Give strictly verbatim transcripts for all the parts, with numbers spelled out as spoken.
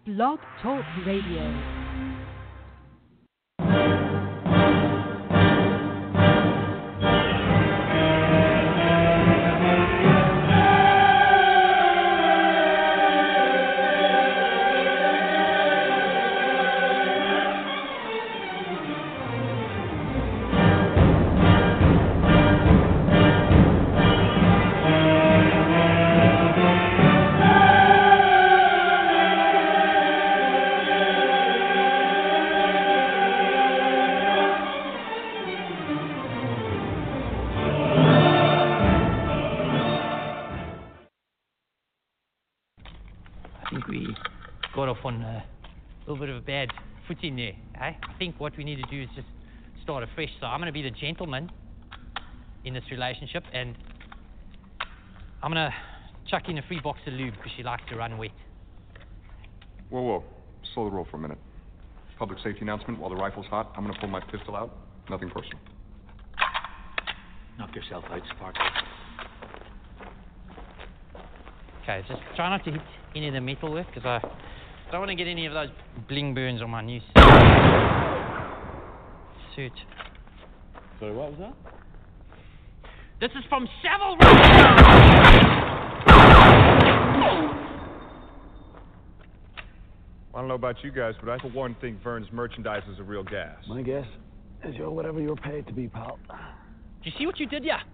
Blog Talk Radio. On a little bit of a bad footing there. Eh? I think what we need to do is just start afresh. So I'm going to be the gentleman in this relationship, and I'm going to chuck in a free box of lube because she likes to run wet. Whoa, whoa. Slow the roll for a minute. Public safety announcement. While the rifle's hot, I'm going to pull my pistol out. Nothing personal. Knock yourself out, Sparky. Okay, just try not to hit any of the metalwork because I don't want to get any of those bling burns on my new suit. Sorry, what was that? This is from Savile. I don't know about you guys, but I for one think Vern's merchandise is a real gas. My guess is you're whatever you were paid to be, pal. Do you see what you did, yeah?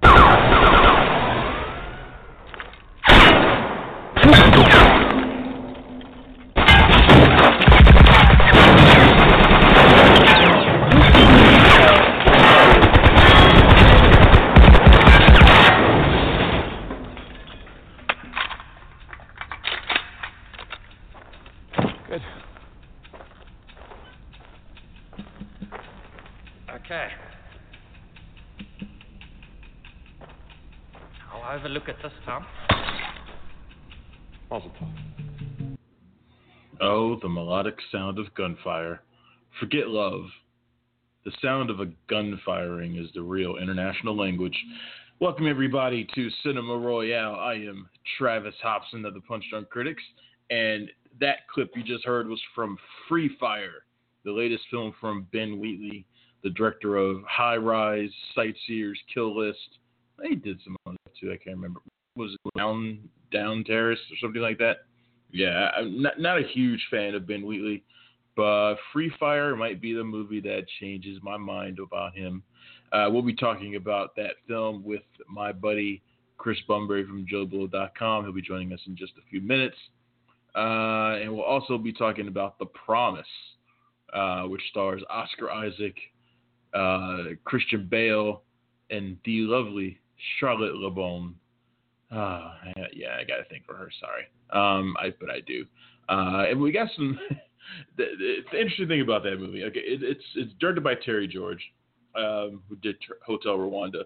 Okay. I'll overlook it this time. Mazel tov. Oh, the melodic sound of gunfire. Forget love. The sound of a gun firing is the real international language. Welcome, everybody, to Cinema Royale. I am Travis Hobson of the Punch Drunk Critics, and that clip you just heard was from Free Fire, the latest film from Ben Wheatley, the director of High Rise, Sightseers, Kill List. He did some other stuff too. I can't remember. Was it Down Down Terrace or something like that? Yeah, I'm not, not a huge fan of Ben Wheatley, but Free Fire might be the movie that changes my mind about him. Uh, we'll be talking about that film with my buddy Chris Bunbury from Joe Blow dot com. He'll be joining us in just a few minutes. Uh, and we'll also be talking about The Promise, uh, which stars Oscar Isaac, Uh, Christian Bale, and the lovely Charlotte LeBon. Uh, yeah, I got to think for her. Sorry, um, I but I do. Uh, and we got some. the, the, the interesting thing about that movie, okay, it, it's it's directed by Terry George, um, who did Hotel Rwanda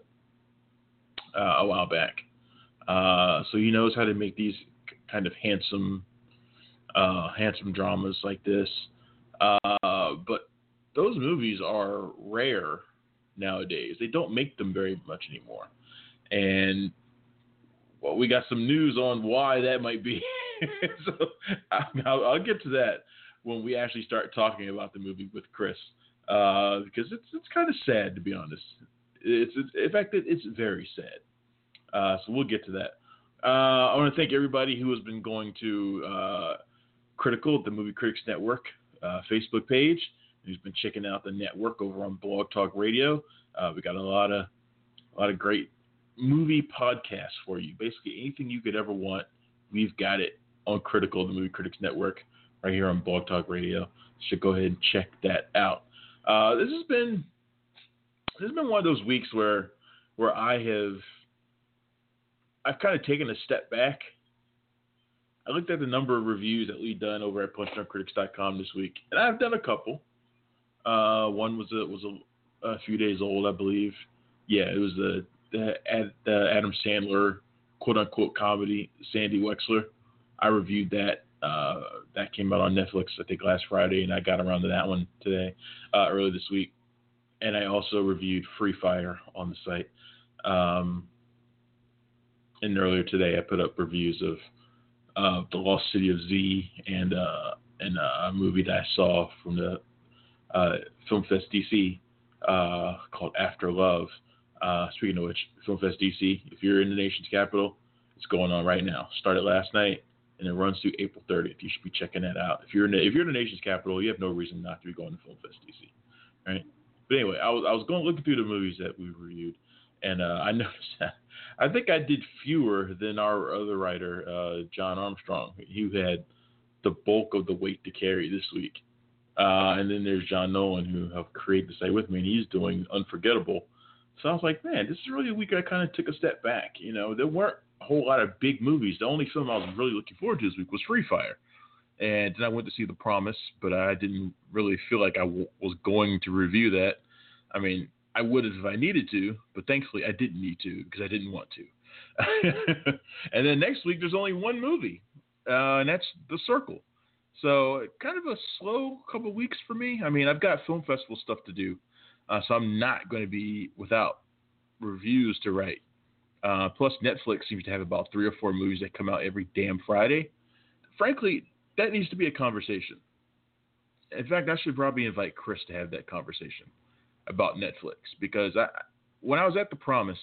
uh, a while back. Uh, so he knows how to make these kind of handsome, uh, handsome dramas like this. Uh, but those movies are rare nowadays. They don't make them very much anymore. And, well, we got some news on why that might be. so I'll, I'll get to that when we actually start talking about the movie with Chris. Uh, because it's it's kind of sad, to be honest. It's, it's In fact, it, it's very sad. Uh, so we'll get to that. Uh, I want to thank everybody who has been going to uh, Critical, the Movie Critics Network uh, Facebook page, who's been checking out the network over on Blog Talk Radio. Uh, we got a lot of a lot of great movie podcasts for you. Basically, anything you could ever want, we've got it on Critical, the Movie Critics Network, right here on Blog Talk Radio. So go ahead and check that out. Uh, this has been this has been one of those weeks where where I have I've kind of taken a step back. I looked at the number of reviews that we've done over at punch drunk critics dot com this week, and I've done a couple. Uh, one was a, was a, a few days old, I believe. Yeah, it was the the, the Adam Sandler quote unquote comedy, Sandy Wexler. I reviewed that. Uh, that came out on Netflix, I think, last Friday, and I got around to that one today, uh, earlier this week. And I also reviewed Free Fire on the site. Um, and earlier today, I put up reviews of uh, The Lost City of Z and uh, and uh, a movie that I saw from the uh, Film Fest D C uh, called After Love. Uh, speaking of which, Film Fest D C, if you're in the nation's capital, it's going on right now. Started last night and it runs through April thirtieth. You should be checking that out. If you're in the, if you're in the nation's capital, you have no reason not to be going to Film Fest D C, right? But anyway, I was I was going looking through the movies that we reviewed, and uh, I noticed that I think I did fewer than our other writer, uh, John Armstrong, who had the bulk of the weight to carry this week. Uh, and then there's John Nolan, who helped create the site with me, and he's doing Unforgettable. So I was like, man, this is really a week I kind of took a step back. You know, there weren't a whole lot of big movies. The only film I was really looking forward to this week was Free Fire. And then I went to see The Promise, but I didn't really feel like I w- was going to review that. I mean, I would have if I needed to, but thankfully I didn't need to because I didn't want to. And then next week there's only one movie, uh, and that's The Circle. So kind of a slow couple weeks for me. I mean, I've got film festival stuff to do, uh, so I'm not going to be without reviews to write. Uh, plus, Netflix seems to have about three or four movies that come out every damn Friday. Frankly, that needs to be a conversation. In fact, I should probably invite Chris to have that conversation about Netflix, because I, when I was at The Promise,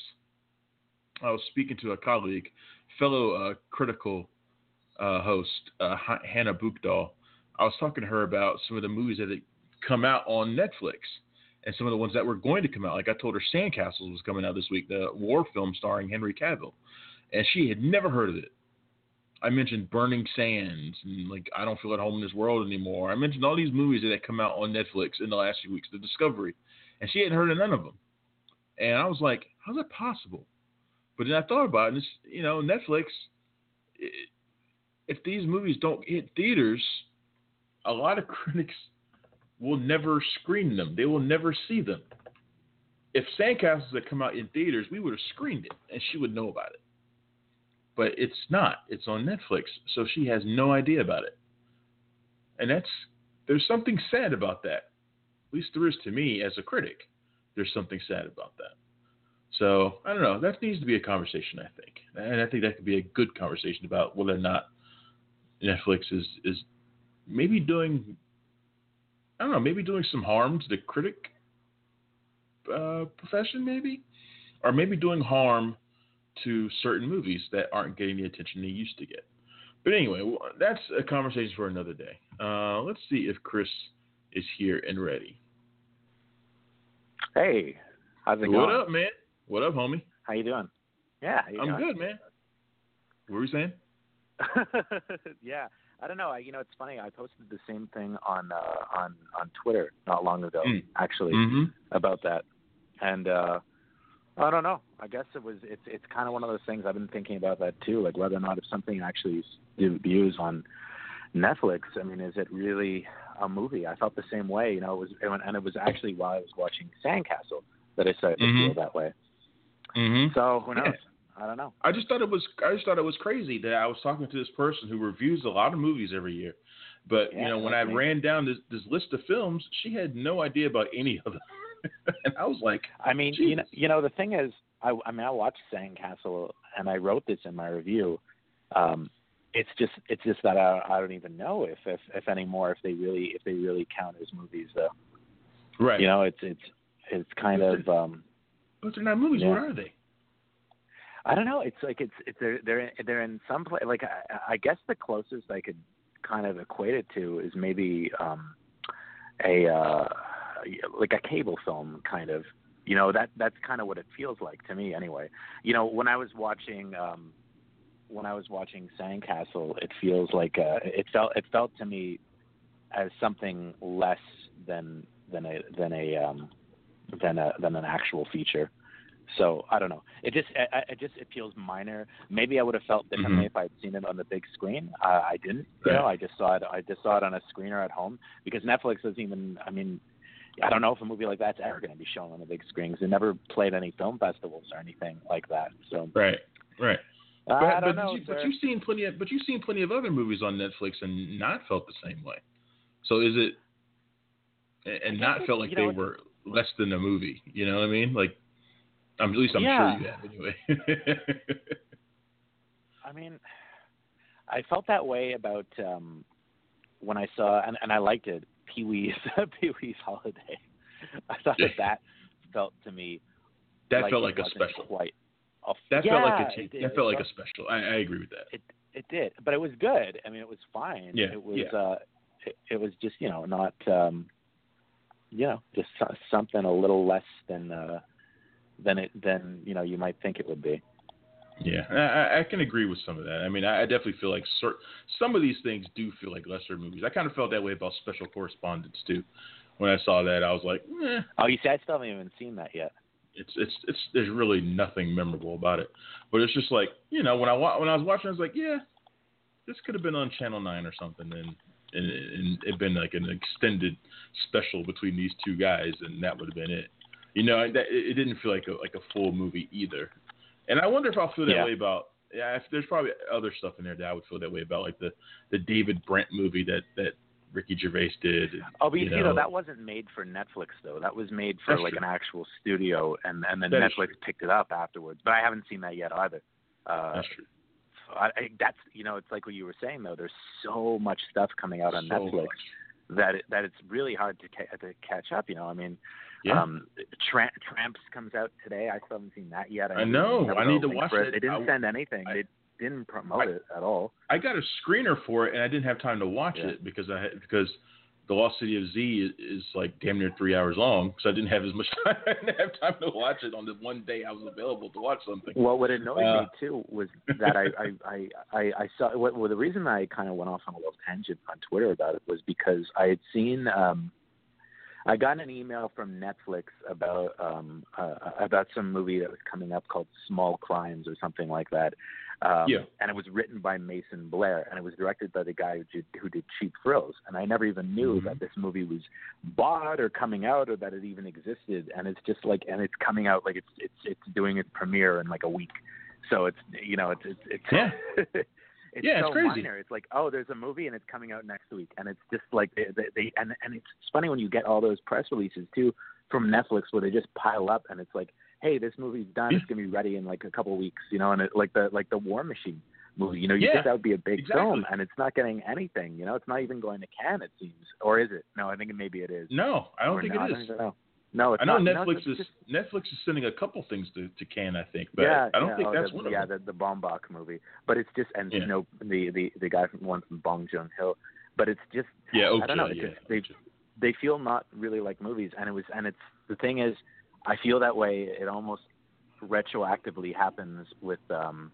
I was speaking to a colleague, fellow uh, critical uh, host, uh, H- Hannah Buchdahl. I was talking to her about some of the movies that had come out on Netflix and some of the ones that were going to come out. Like I told her Sandcastles was coming out this week, the war film starring Henry Cavill, and she had never heard of it. I mentioned Burning Sands and like I Don't Feel at Home in This World Anymore. I mentioned all these movies that had come out on Netflix in the last few weeks, The Discovery, and she hadn't heard of none of them. And I was like, how's that possible? But then I thought about it, and it's, you know, Netflix, it, if these movies don't hit theaters, a lot of critics will never screen them. They will never see them. If Sandcastles had come out in theaters, we would have screened it, and she would know about it. But it's not. It's on Netflix, so she has no idea about it. And that's, there's something sad about that. At least there is to me as a critic. There's something sad about that. So, I don't know. That needs to be a conversation, I think. And I think that could be a good conversation about whether or not Netflix is, is maybe doing, I don't know, maybe doing some harm to the critic uh, profession, maybe? Or maybe doing harm to certain movies that aren't getting the attention they used to get. But anyway, well, that's a conversation for another day. Uh, let's see if Chris is here and ready. Hey, how's it what going? What up, man? What up, homie? How you doing? Yeah, how you I'm doing? good, man. What were you saying? Yeah, I don't know. I, you know, it's funny. I posted the same thing on uh, on on Twitter not long ago, Mm. actually, Mm-hmm. about that, and uh, I don't know. I guess it was. It's it's kind of one of those things. I've been thinking about that too, like whether or not if something actually debuts on Netflix. I mean, is it really a movie? I felt the same way. You know, it was, and it was actually while I was watching Sandcastle that I started to Mm-hmm. feel that way. Mm-hmm. So who knows? Yeah. I don't know. I just thought it was. I just thought it was crazy that I was talking to this person who reviews a lot of movies every year, but Yeah, you know, when I okay. ran down this, this list of films, she had no idea about any of them, and I was like, I mean, you know, Jesus. you know, the thing is, I, I mean, I watched Sandcastle, and I wrote this in my review. Um, it's just, it's just that I, I don't even know if, if, if anymore, if they really, if they really count as movies, though. Right. You know, it's, it's, it's kind of. Um, But they're not movies. yeah. What are they? I don't know. It's like it's, it's they're they're they're in some place. Like I, I guess the closest I could kind of equate it to is maybe um, a uh, like a cable film, kind of. You know, that that's kind of what it feels like to me, anyway. You know, when I was watching um, when I was watching Sandcastle, it feels like uh, it felt it felt to me as something less than than a than a um, than a than an actual feature. So I don't know. It just, I, it just, it feels minor. Maybe I would have felt differently Mm-hmm. if I'd seen it on the big screen. Uh, I didn't. You Right. know, I just saw it. I just saw it on a screener at home because Netflix doesn't even. I mean, I don't know if a movie like that's ever going to be shown on the big screen because they never played any film festivals or anything like that. So Right. Right. uh, But, I don't but, know. you, but sir. you've seen plenty of, but you've seen plenty of other movies on Netflix and not felt the same way. So is it, and I not guess felt it- like you they know, were less than a movie? You know what I mean? Like, I'm, at least I'm Yeah. sure you have anyway. I mean, I felt that way about um, when I saw and, and I liked it, Pee Wee's Pee Wee's Holiday. I thought that that felt to me that like felt it like a wasn't special. Quite a, that yeah, felt like a it that did. felt it like a special. I, I agree with that. It it did, but it was good. I mean, it was fine. Yeah, it was. yeah. Uh, it, it was just you know not um, you know just so- something a little less than uh, than it than you know you might think it would be. Yeah, I, I can agree with some of that. I mean, I, I definitely feel like cert- some of these things do feel like lesser movies. I kind of felt that way about Special Correspondence too. When I saw that, I was like, eh. Oh, you see, I still haven't even seen that yet. It's it's it's there's really nothing memorable about it. But it's just like, you know, when I wa- when I was watching, I was like, yeah, this could have been on Channel Nine or something, and and, and it'd been like an extended special between these two guys, and that would have been it. You know, that, it didn't feel like a like a full movie either. And I wonder if I'll feel that yeah. way about. Yeah, if there's probably other stuff in there that I would feel that way about, like the, the David Brent movie that, that Ricky Gervais did. And, oh, but you, you see, know, though, that wasn't made for Netflix, though. That was made for That's like true. an actual studio, and, and then That is Netflix true. picked it up afterwards. But I haven't seen that yet either. Uh, That's true. so I, I, that's you know, it's like what you were saying though. There's so much stuff coming out on So Netflix much. that it, that it's really hard to ca- to catch up. You know, I mean. Yeah. Um, Tra- Tramps comes out today. I still haven't seen that yet. I know. never I got a need to link watch for it. They didn't I- send anything. I- they didn't promote I- it at all. I got a screener for it, and I didn't have time to watch Yeah. it because I had, because The Lost City of Z is, is like damn near three hours long, so I didn't have as much time. I didn't have time to watch it on the one day I was available to watch something. Well, what annoyed Uh, me too was that I I, I, I, I saw. Well, well, the reason I kind of went off on a little tangent on Twitter about it was because I had seen. Um, I got an email from Netflix about um, uh, about some movie that was coming up called Small Crimes or something like that. Um, Yeah. And it was written by Mason Blair, and it was directed by the guy who did, who did Cheap Thrills. And I never even knew Mhm. that this movie was bought or coming out or that it even existed. And it's just like, and it's coming out like it's it's it's doing its premiere in like a week. So it's you know it's it's, it's Yeah. It's Yeah, it's so crazy. minor. It's like, oh, there's a movie and it's coming out next week, and it's just like they, they, they and and it's funny when you get all those press releases too from Netflix where they just pile up, and it's like, hey, this movie's done. Yeah. It's gonna be ready in like a couple of weeks, you know, and it, like the like the War Machine movie, you know, you Yeah, think that would be a big exactly. film, and it's not getting anything, you know, it's not even going to Cannes, it seems, or is it? No, I think maybe it is. No, I don't Or think not. it I is. don't know. No, it's I know not. Netflix no, it's is just, Netflix is sending a couple things to, to Cannes, I think, but yeah, I don't yeah, think oh, that's the, one of yeah, them. the, the Baumbach movie, but it's just and Yeah. Snow, the the the guy from one from Bong Joon Ho, but it's just Yeah, I don't know. okay, It's yeah, just, they okay. they feel not really like movies, and it was and it's the thing is, I feel that way. It almost retroactively happens with um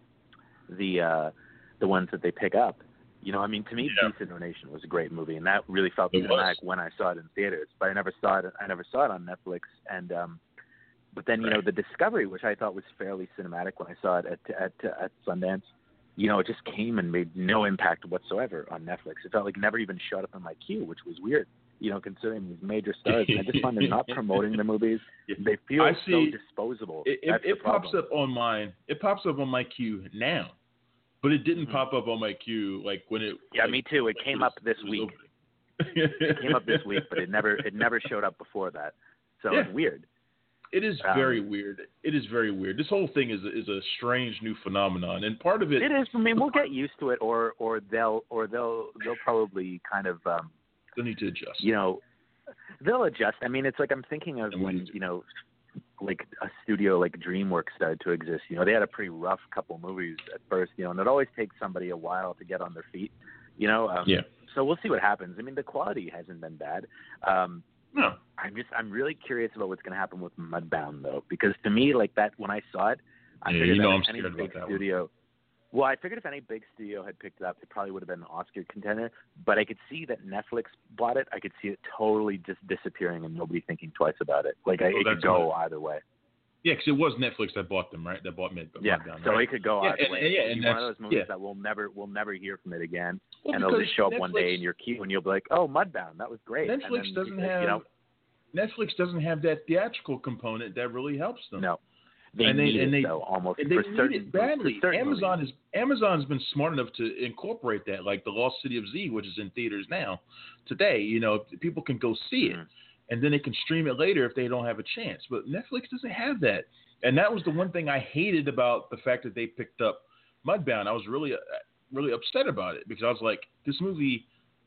the uh the ones that they pick up. You know, I mean, to me, Yeah. Beast in Our Nation was a great movie, and that really felt It was. cinematic when I saw it in theaters. But I never saw it. I never saw it on Netflix, and um, but then you know, Right. The Discovery, which I thought was fairly cinematic when I saw it at at at Sundance, you know, it just came and made no impact whatsoever on Netflix. It felt like it never even showed up in my queue, which was weird. You know, considering these major stars, and I just find they're not promoting the movies. Yeah. They feel I so see- disposable. It, it, That's the it pops problem. up on mine. It pops up on my queue now, but it didn't Mhm. pop up on my queue like when it. Yeah, like, me too. It like came when up this it was week. opening. It came up this week, but it never it never showed up before that. So Yeah. it's weird. It is Um, very weird. It is very weird. This whole thing is is a strange new phenomenon, and part of it. It is. I mean, we'll get used to it, or or they'll or they'll they'll probably kind of um, They need to adjust. you know they'll adjust. I mean, it's like I'm thinking of And we when need to. you know like a studio like DreamWorks started to exist. You know, they had a pretty rough couple movies at first. You know, and it always takes somebody a while to get on their feet. You know. Um, Yeah. So we'll see what happens. I mean, the quality hasn't been bad. Um, No. I'm just I'm really curious about what's going to happen with Mudbound though, because to me, like that when I saw it, I Yeah, figured you know that I'm if any scared big about that one. studio. Well, I figured if any big studio had picked it up, it probably would have been an Oscar contender. But I could see that Netflix bought it. I could see it totally just disappearing and nobody thinking twice about it. Like I, Oh, it could that's go right. either way. Yeah, because it was Netflix that bought them, right? That bought Mid. Yeah, Mudbound, so right? it could go Yeah, either and- way. and- yeah, It'll and be one of that's- those movies yeah. that we'll never we'll never hear from it again, Well, and it'll because just show up one day Netflix- in your queue and you'll be like, oh, Mudbound, that was great. And Netflix then, doesn't you have know, Netflix doesn't have that theatrical component that really helps them. no. They And they- need and it they- though, almost And they for need certain it badly. for certain Amazon movies. is Amazon's been smart enough to incorporate that, like the Lost City of Z, which is in theaters now. Today, you know, people can go see it, Mhm. and then they can stream it later if they don't have a chance. But Netflix doesn't have that, and that was the one thing I hated about the fact that they picked up Mudbound. I was really, uh, really upset about it because I was like, this movie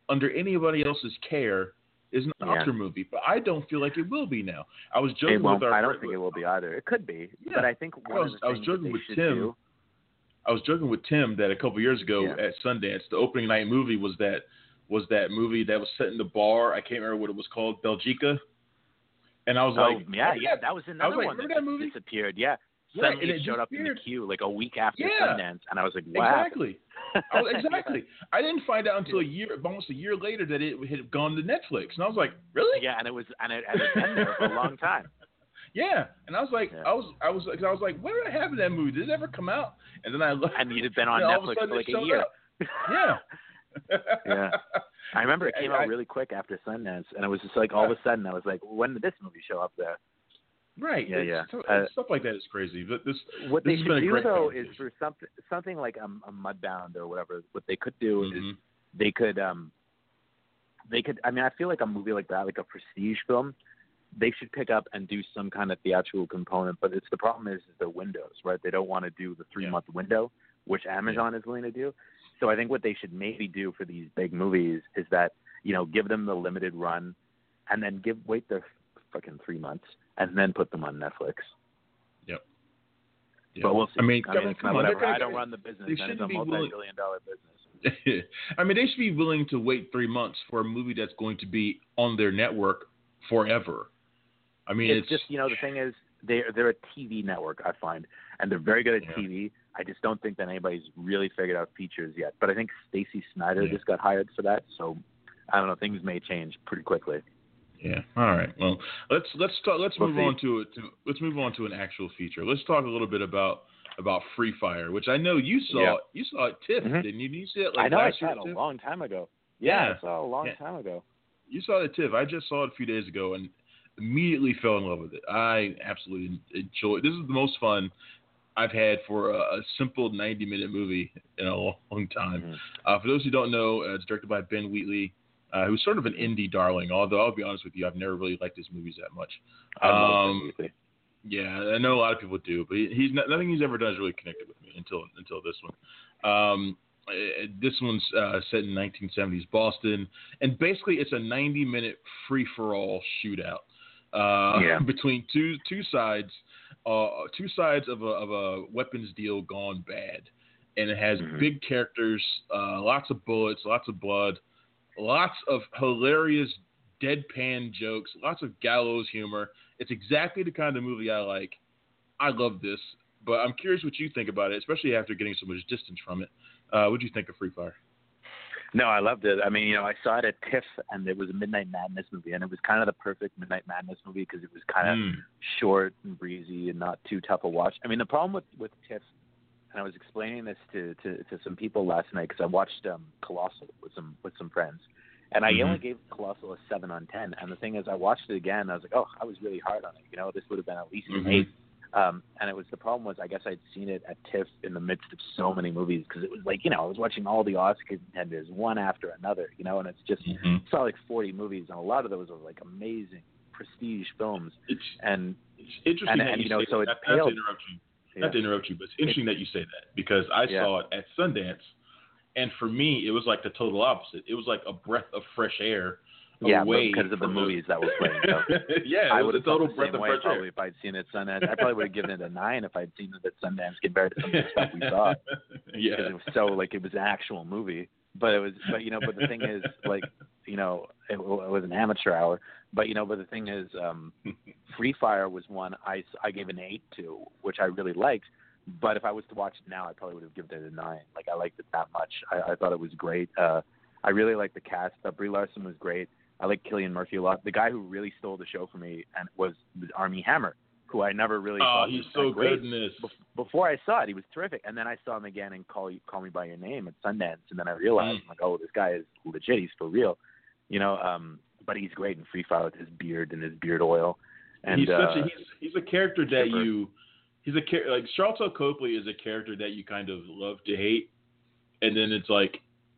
under anybody else's care is an Yeah. Oscar movie, but I don't feel like it will be now. I was joking It won't, with our I don't friend- think it will be either. It could be, Yeah. but I think one I was, of the I was things joking that they with should Tim. do. I was joking with Tim that a couple years ago Yeah. at Sundance, the opening night movie was that was that movie that was set in the bar. I can't remember what it was called, Belgica. And I was Oh like, yeah, remember yeah, that? that was I was another like, one remember that, that movie? disappeared. Yeah, Right, suddenly and it it showed up in the disappeared. queue like a week after Yeah. Sundance, and I was like, wow. Exactly. I was, exactly. I didn't find out until a year, almost a year later, that it had gone to Netflix, and I was like, really? Yeah, and it was and it, and it been there for a long time. Yeah, and I was like, Yeah. I was, I was, cause I was like, where did I have that movie? Did it ever come out? And then I looked. And you'd have been on and all of a Netflix sudden for like it a showed year. up. Yeah. Yeah. I remember it came I- out really quick after Sundance, and it was just like all of a sudden I was like, when did this movie show up there? Right. Yeah, It's- yeah. so- Uh, stuff like that is crazy. But this, What this they has should been a do great though is conversation. for something something like a, a Mudbound or whatever. What they could do is Mhm. they could um they could. I mean, I feel like a movie like that, like a prestige film, they should pick up and do some kind of theatrical component. But it's the problem is, is the windows, right? They don't want to do the three month window, which Amazon is willing to do. So I think what they should maybe do for these big movies is that, you know, give them the limited run, and then give wait their fucking three months, and then put them on Netflix. Yep. Yeah. But we'll see. I mean, I mean, it's come not on, whatever. they're I gonna- don't run the business, they and it's shouldn't a be willing- multi-billion dollar business. I mean, they should be willing to wait three months for a movie that's going to be on their network forever. I mean, It's, it's, just, you know, the thing is, they're they're a T V network, I find, and they're very good at Yeah. T V. I just don't think that anybody's really figured out features yet. But I think Stacey Snider Yeah. just got hired for that, so I don't know. Things may change pretty quickly. Yeah. All right. Well, let's let's talk. Let's We'll move see. on to it. To, let's move on to an actual feature. Let's talk a little bit about about Free Fire, which I know you saw. Yeah. You saw it TIFF, Mhm. didn't you? Did you see it like I know I last saw year it at a TIFF? long time ago. Yeah, Yeah. I saw it a long Yeah. time ago. You saw it at TIFF. I just saw it a few days ago and immediately fell in love with it. I absolutely enjoyed. This is the most fun I've had for a, a simple ninety minute movie in a long time. Mhm. Uh, for those who don't know, uh, it's directed by Ben Wheatley, uh, who's sort of an indie darling. Although I'll be honest with you, I've never really liked his movies that much. I love Um, Ben Wheatley. Yeah, I know a lot of people do, but he, he's not, nothing he's ever done has really connected with me until until this one. Um, eh, this one's uh, set in nineteen seventies Boston, and basically it's a ninety minute free for all shootout uh, Yeah. between two two sides, uh, two sides of a of a weapons deal gone bad, and it has Mhm. big characters, uh, lots of bullets, lots of blood, lots of hilarious deadpan jokes, lots of gallows humor. It's exactly the kind of movie I like. I love this, but I'm curious what you think about it, especially after getting so much distance from it. Uh, what do you think of Free Fire? No, I loved it. I mean, you know, I saw it at TIFF, and it was a Midnight Madness movie, and it was kind of the perfect Midnight Madness movie because it was kind of Mm. short and breezy and not too tough a watch. I mean, the problem with with TIFF, and I was explaining this to to, to some people last night because I watched um, Colossal with some with some friends, and I Mhm. only gave Colossal a seven on ten. And the thing is, I watched it again, and I was like, oh, I was really hard on it. You know, this would have been at least an Mhm. eight. Um, and it was the problem was I guess I'd seen it at TIFF in the midst of so many movies because it was like, you know, I was watching all the Oscar contenders one after another, you know, and it's just Mhm. saw like forty movies, and a lot of those were like amazing prestige films. It's, And it's interesting and- that and, you you know, say so that. it Not, not to paled- interrupt you. yeah. Not to interrupt you, but it's interesting that you say that because I Yeah. saw it at Sundance, and for me, it was like the total opposite. It was like a breath of fresh air yeah, but away because of the from movies that were playing. So. yeah, I it would was have a total felt the breath same of way fresh probably air. if I'd seen it at Sundance. I probably would have given it a nine if I'd seen it at Sundance compared to some of the stuff we saw. yeah. Because it was so like it was an actual movie. But it was, but you know, but the thing is, like, you know, it, it was an amateur hour. But you know, but the thing is, um, Free Fire was one I I gave an eight to, which I really liked. But if I was to watch it now, I probably would have given it a nine. Like I liked it that much. I, I thought it was great. Uh, I really liked the cast. Uh, Brie Larson was great. I like Cillian Murphy a lot. The guy who really stole the show for me and was, was Armie Hammer, who I never really Oh, thought he's was so that great. good in this. Bef- Before I saw it, he was terrific, and then I saw him again in Call You, Call Me by Your Name at Sundance, and then I realized, Mm. I'm like, oh, this guy is legit. He's for real, you know. Um, but he's great in Free Fire with his beard and his beard oil. And he's such uh, a he's he's a character that Chipper. you he's a char- like Charlton Copley is a character that you kind of love to hate, and then it's like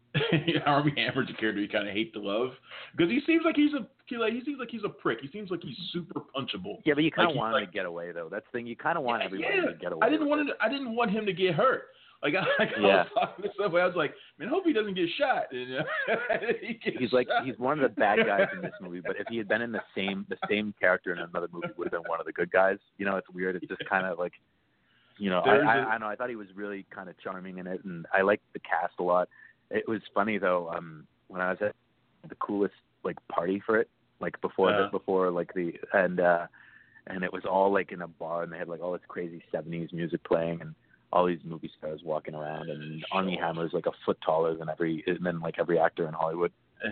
Armie Hammer's a character you kind of hate to love because he seems like he's a he like he seems like he's a prick. He seems like he's super punchable. yeah, but you kind of like he's want him like- to get away, though. That's the thing. You kind of want Yeah, everybody yeah. to get away. I didn't with want it. him to, I didn't want him to get hurt. Like, I, like Yeah. I was talking to somebody, I was like, man, I hope he doesn't get shot. And, you know, he gets He's like shot. he's one of the bad guys in this movie, but if he had been in the same the same character in another movie, would have been one of the good guys. You know, it's weird. It's just kind of like, you know, I, There's I, a- I know I thought he was really kind of charming in it, and I liked the cast a lot. It was funny though, um, when I was at the coolest like party for it, like before Uh-huh. the before like the and uh, and it was all like in a bar, and they had like all this crazy seventies music playing, and all these movie stars walking around, and Armie Hammer's like a foot taller than every than like every actor in Hollywood.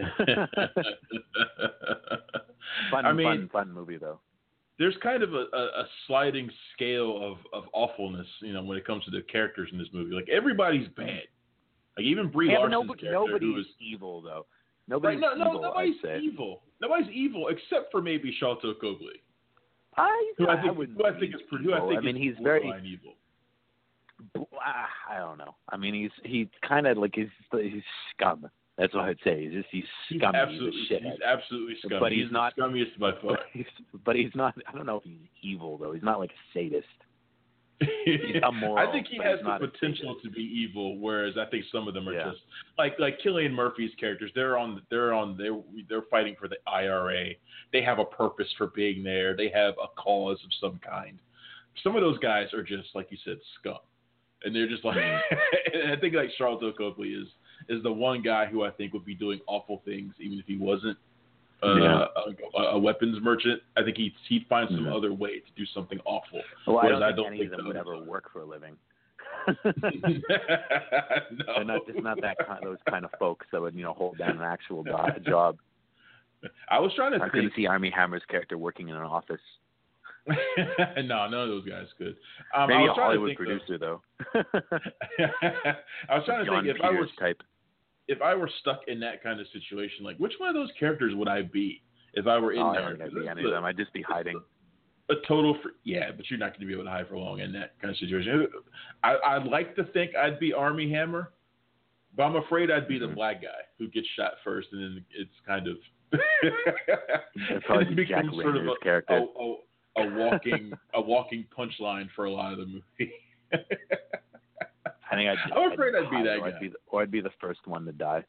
Fun, I mean, fun, fun movie though. there's kind of a, a, a sliding scale of, of awfulness, you know, when it comes to the characters in this movie. Like, everybody's bad. Like, even Brie Yeah, but Larson's nobody, character, nobody's who was evil though. right, Nobody's no, no, evil. nobody's I'd say. evil. Nobody's evil except for maybe Sharlto Copley, I, who I I think, wouldn't who I say think he's is pretty. Who I evil. think I mean, is he's very. borderline evil. ah, I don't know. I mean, he's he's kind of like he's he's scum. That's what I'd say. He's just he's He's scummy. absolutely, he's a shithead. he's absolutely scummy. But he's not- the scummiest by far. But he's, but he's not. I don't know if he's evil though. He's not like a sadist. He's immoral, I think he but has he's the not a potential sadist. to be evil, whereas I think some of them are Yeah. just like like Cillian Murphy's characters. They're on they're on they're they're fighting for the I R A. They have a purpose for being there. They have a cause of some kind. Some of those guys are just, like you said, scum, and they're just like. And I think like Sharlto Copley is is the one guy who I think would be doing awful things even if he wasn't uh, Yeah. a, a weapons merchant. I think he'd he'd find some Mhm. other way to do something awful. Well, I Whereas don't I think don't any think of them the would others ever would. work for a living. No. They're not just not that kind, those kind of folks that would you know hold down an actual do- job. I was trying to I think. couldn't see Armie Hammer's character working in an office. No, none of those guys could. Um, I Maybe was a trying Hollywood to think, producer though. though. I was trying to John think if I Peters was type. if I were stuck in that kind of situation, like which one of those characters would I be if I were in Oh, I there? don't think I'd be This any is of a- them. I'd just be hiding. A total, fr- yeah, but you're not going to be able to hide for long in that kind of situation. I, I'd like to think I'd be Armie Hammer, but I'm afraid I'd be the Mhm. black guy who gets shot first, and then it's kind of It'd probably it be Jack becomes sort of Rayner's a, character. a, a, a walking a walking punchline for a lot of the movie. I think I'd. Just, I'm afraid I'd be hide, that or guy. I'd be, the, or I'd be the first one to die.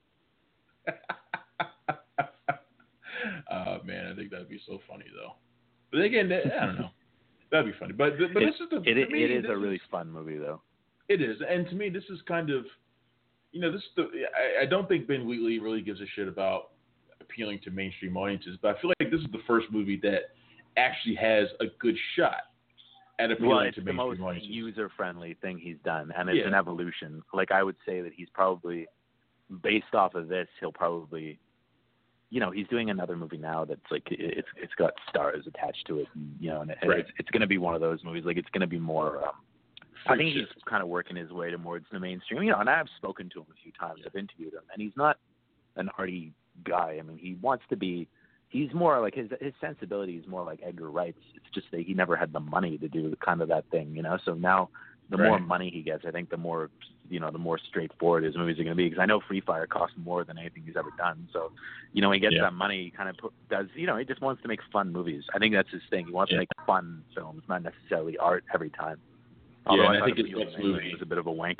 Oh man, I think that'd be so funny though. But again, that- I don't know. That'd be funny. But but It- this is the It, to me, it is this a really fun movie though. It is, and to me, this is kind of, you know, this is the. I, I don't think Ben Wheatley really gives a shit about appealing to mainstream audiences, but I feel like this is the first movie that actually has a good shot at appealing Well, it's to the mainstream most audiences. user-friendly thing he's done, and it's Yeah. an evolution. Like I would say that he's probably, based off of this, he'll probably, you know, he's doing another movie now that's like it's it's got stars attached to it, and, you know, and it, Right. it's it's going to be one of those movies. Like it's going to be more. Um, I think Freak he's kind of working his way towards the mainstream. You know, and I've spoken to him a few times. I've interviewed him, and he's not an arty guy. I mean, he wants to be. He's more like his his sensibility is more like Edgar Wright's. It's just that he never had the money to do kind of that thing, you know. So now, the more Right. money he gets, I think the more you know, the more straightforward his movies are going to be. Because I know Free Fire costs more than anything he's ever done. So, you know, he gets Yeah. that money, he kind of put, does. You know, he just wants to make fun movies. I think that's his thing. He wants Yeah. to make fun films, not necessarily art every time. Yeah, Although and I thought think his Appeal next to England movie- was a bit of a wank.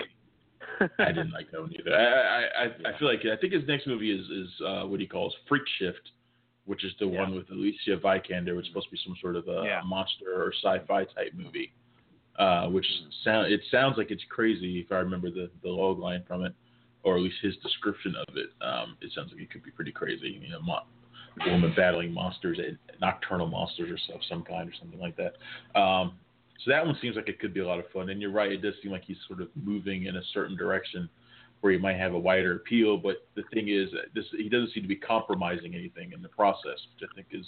I didn't like that one either. I I I, I feel like I think his next movie is is uh, what he calls Freak Shift, which is the Yeah. one with Alicia Vikander, which is supposed to be some sort of a Yeah. monster or sci-fi type movie. Uh, which sound it sounds like it's crazy if I remember the the log line from it, or at least his description of it. Um, it sounds like it could be pretty crazy. You know, mo- woman battling monsters, and nocturnal monsters or some some kind or something like that. Um, so that one seems like it could be a lot of fun. And you're right, it does seem like he's sort of moving in a certain direction where he might have a wider appeal. But the thing is, this he doesn't seem to be compromising anything in the process, which I think is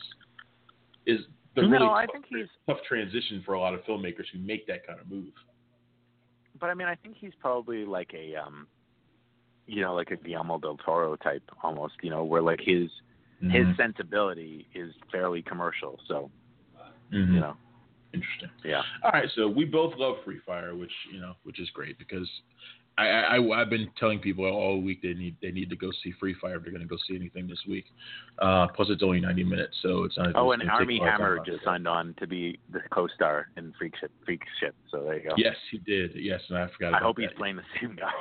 is the No, really I tough, think he's- tough transition for a lot of filmmakers who make that kind of move. But I mean, I think he's probably like a, um, you know, like a Guillermo del Toro type almost. You know, where like his his Mhm. sensibility is fairly commercial. So Mhm. you know, Interesting. yeah. All right, so we both love Free Fire, which you know, which is great because I, I I've been telling people all week they need they need to go see Free Fire if they're going to go see anything this week. Uh, plus, it's only ninety minutes, so it's not. Oh, it's and Armie Hammer just signed on to be the co-star in Freak Ship. Freak Ship. So there you go. Yes, he did. Yes, and I forgot. About I hope that. he's playing the same guy.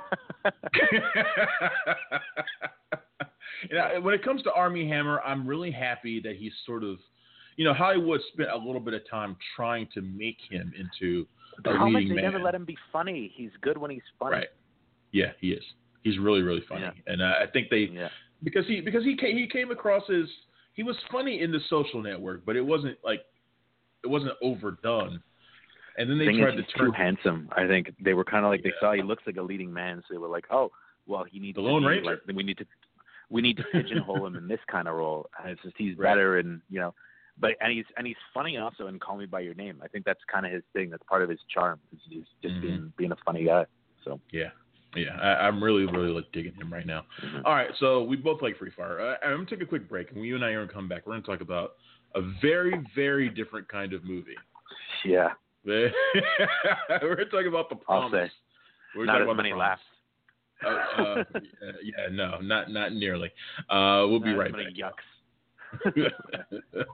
You know, when it comes to Armie Hammer, I'm really happy that he's sort of, you know, Hollywood spent a little bit of time trying to make him into The a problem is leading they man. never let him be funny. He's good when he's funny. Right. Yeah, he is. He's really, really funny, Yeah. and uh, I think they Yeah. because he because he came, he came across as he was funny in The Social Network, but it wasn't like it wasn't overdone. And then they thing tried is, to he's turn too handsome. I think they were kind of like they Yeah. saw he looks like a leading man, so they were like, oh, well, he needs The to Lone be Ranger. like we need to we need to pigeonhole him in this kind of role. And it's just he's Right. better, and you know, but and he's and he's funny also in Call Me by Your Name. I think that's kind of his thing. That's part of his charm. Is he's just Mhm. being being a funny guy. So Yeah, yeah, I, I'm really, really like digging him right now. Mhm. All right, so we both like Free Fire. Uh, I'm gonna take a quick break, and when you and I are gonna come back, we're gonna talk about a very, very different kind of movie. yeah, we're gonna talk about The I'll Promise. say We're not talking as about many The laughs. Promise. Uh, uh, yeah, no, not not nearly. Uh, we'll be Not right as many back. yucks.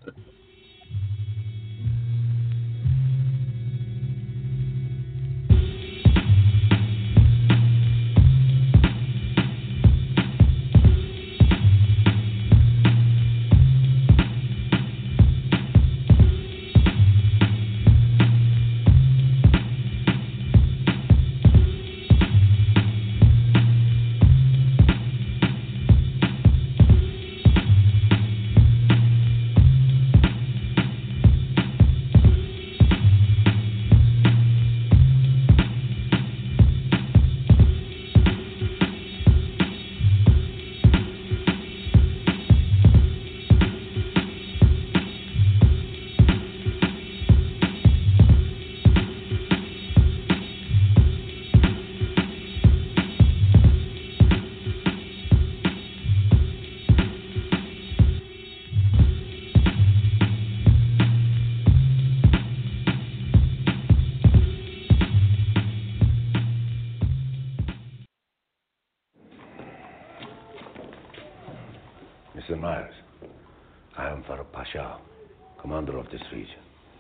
Mister Myers, I am Farouk Pasha, commander of this region.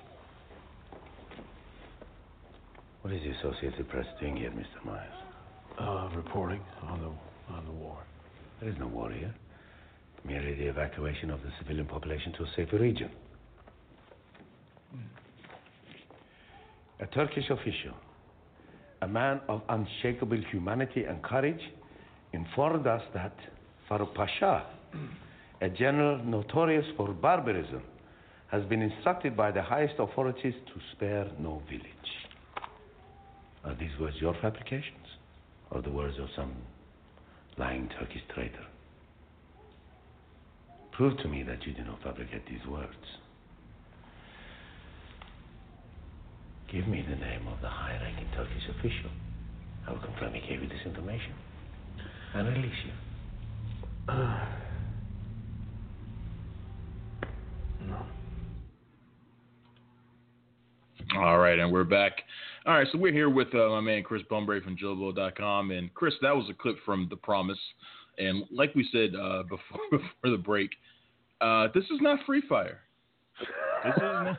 What is the Associated Press doing here, Mister Myers? Uh, reporting on the on the war. There is no war here. Merely the evacuation of the civilian population to a safer region. A Turkish official, a man of unshakable humanity and courage, informed us that Farouk Pasha, a general notorious for barbarism, has been instructed by the highest authorities to spare no village. Are these words your fabrications, or the words of some lying Turkish traitor? Prove to me that you did not fabricate these words. Give me the name of the high-ranking Turkish official. I will confirm he gave you this information and release you. Uh, no. All right, and we're back. All right, so we're here with uh, my man Chris Bumbray from Jobo dot com, and Chris, that was a clip from The Promise, and like we said uh, before before the break, uh, this is not Free Fire. This is not.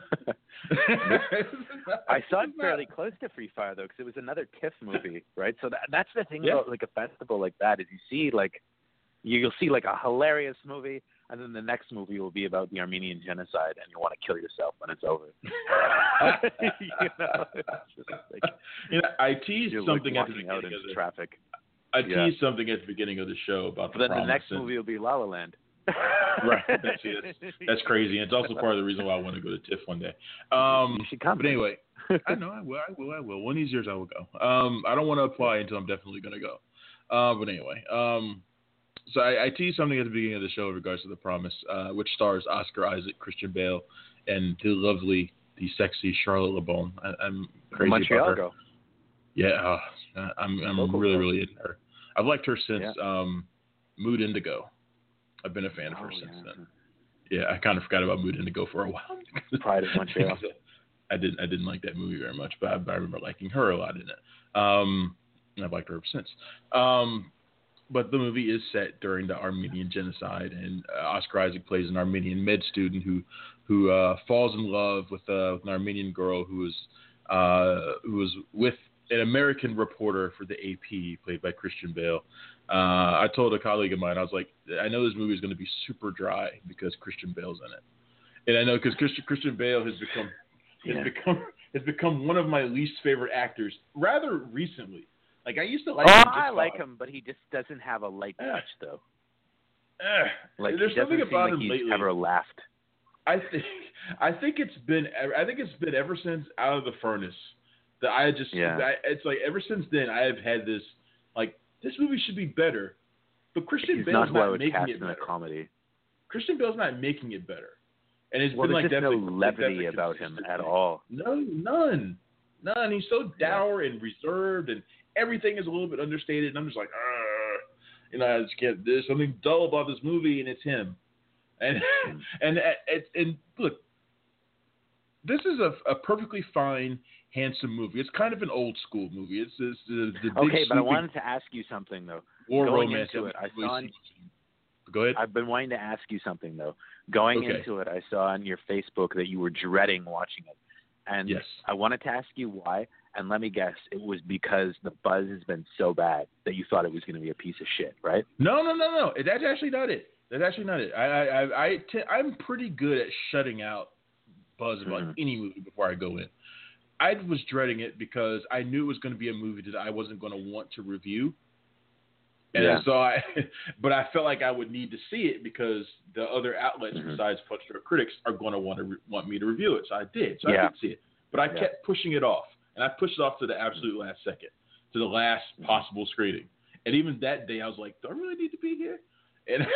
I saw it fairly close to Free Fire though, because it was another TIFF movie, right? So that that's the thing Yeah. about like a festival like that is you see like you, you'll see like a hilarious movie, and then the next movie will be about the Armenian genocide, and you want to kill yourself when it's over. you know, it's just like, You know, I teased you're something like at the walking out beginning into of the traffic. I Yeah. teased something at the beginning of the show about But The then the Promise. next and- movie will be La La Land. Right. That's, that's, that's crazy. And it's also part of the reason why I want to go to TIFF one day. Um, You should come. But anyway, I know I will. I will. I will. One of these years I will go. Um, I don't want to apply until I'm definitely going to go. Uh, but anyway, um, so I, I teased something at the beginning of the show in regards to The Promise, uh, which stars Oscar Isaac, Christian Bale, and the lovely, the sexy Charlotte LeBon. I, I'm crazy Montreal about her. girl. Yeah, uh, I'm I'm Local really girl. really into her. I've liked her since Yeah. um, Mood Indigo. I've been a fan of her Oh, since yeah. then. Yeah, I kind of forgot about Mood Indigo for a while. Pride of Montreal. I didn't I didn't like that movie very much, but I, I remember liking her a lot in it. Um, and I've liked her ever since. Um, but the movie is set during the Armenian genocide, and uh, Oscar Isaac plays an Armenian med student who who uh, falls in love with, uh, with an Armenian girl who is uh, who was with an American reporter for the A P, played by Christian Bale. Uh, I told a colleague of mine, I was like, I know this movie is going to be super dry because Christian Bale's in it, and I know because Christian Christian Bale has become has Yeah. become has become one of my least favorite actors rather recently. Like I used to like. Oh, him just I like fine. him, but he just doesn't have a light Eh. touch, though. Eh, Like there's he doesn't something seem about like him he's lately. ever laughed. I think I think it's been I think it's been ever since Out of the Furnace that I just Yeah. I, it's like ever since then I have had this like this movie should be better, but Christian He's Bale's not who I not would making cast it in a better. comedy. Christian Bale's not making it better, and it's Well, been there's like just that. no for- like, that's levity a about him consistent at thing. all. No, none, none. He's so dour and reserved, and everything is a little bit understated. And I'm just like, Argh. you know, I just can't. There's something dull about this movie, and it's him. And and and, and look, this is a, a perfectly fine, handsome movie. It's kind of an old school movie. It's, it's the, the big Okay, but I sweeping wanted to ask you something though. war Going romance. into it, I everybody saw. sees. Go ahead. I've been wanting to ask you something though. Going Okay. into it, I saw on your Facebook that you were dreading watching it, and Yes. I wanted to ask you why. And let me guess, it was because the buzz has been so bad that you thought it was going to be a piece of shit, right? No, no, no, no. That's actually not it. That's actually not it. I, I, I, I t- I'm pretty good at shutting out buzz about Mhm. any movie before I go in. I was dreading it because I knew it was going to be a movie that I wasn't going to want to review. And Yeah. so I, but I felt like I would need to see it because the other outlets Mhm. besides Punch Drunk Critics are going to want to re- want me to review it. So I did. So Yeah. I did see it, but I Yeah. kept pushing it off, and I pushed it off to the absolute last second, to the last possible screening. And even that day, I was like, do I really need to be here? And,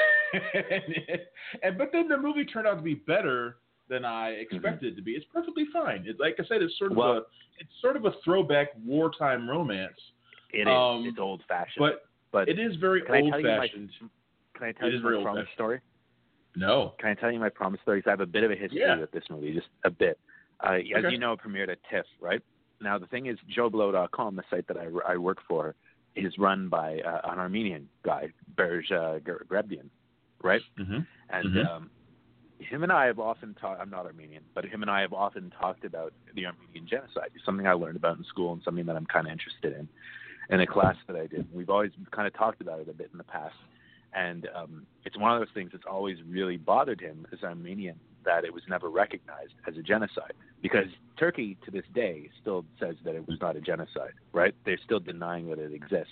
and, and but then the movie turned out to be better than I expected it to be. It's perfectly fine. It's like I said, it's sort of Well- a it's sort of a throwback wartime romance. It is. Um, it's old fashioned. But but it is very can I old tell you my fashioned. can I tell it you is my very promise old-fashioned. story? No. Can I tell you my promise story? Because I have a bit of a history Yeah. with this movie, just a bit. Uh, As Okay. you know, it premiered at TIFF, right? Now, the thing is, joe blow dot com, the site that I, I work for, is run by uh, an Armenian guy, Berj uh, Grebdian, right? Mm-hmm. And Mhm. um, him and I have often talked, I'm not Armenian, but him and I have often talked about the Armenian genocide. It's something I learned about in school and something that I'm kind of interested in, in a class that I did. We've always kind of talked about it a bit in the past. And um, it's one of those things that's always really bothered him as Armenian, that it was never recognized as a genocide. Because Turkey, to this day, still says that it was not a genocide, right? They're still denying that it exists,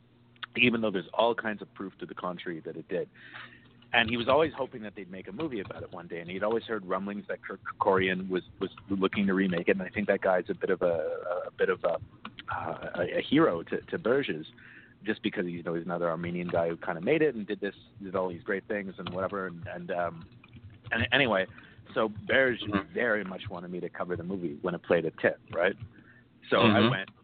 even though there's all kinds of proof to the contrary that it did. And he was always hoping that they'd make a movie about it one day. And he'd always heard rumblings that Kirk Kerkorian was, was looking to remake it. And I think that guy's a bit of a, a bit of a, uh, a, a hero to, to Burgess, just because he's, you know, he's another Armenian guy who kind of made it and did this, did all these great things and whatever. And, and, um, and anyway, so Berge Mhm. very much wanted me to cover the movie when it played at TIFF, right? So I Mhm. went.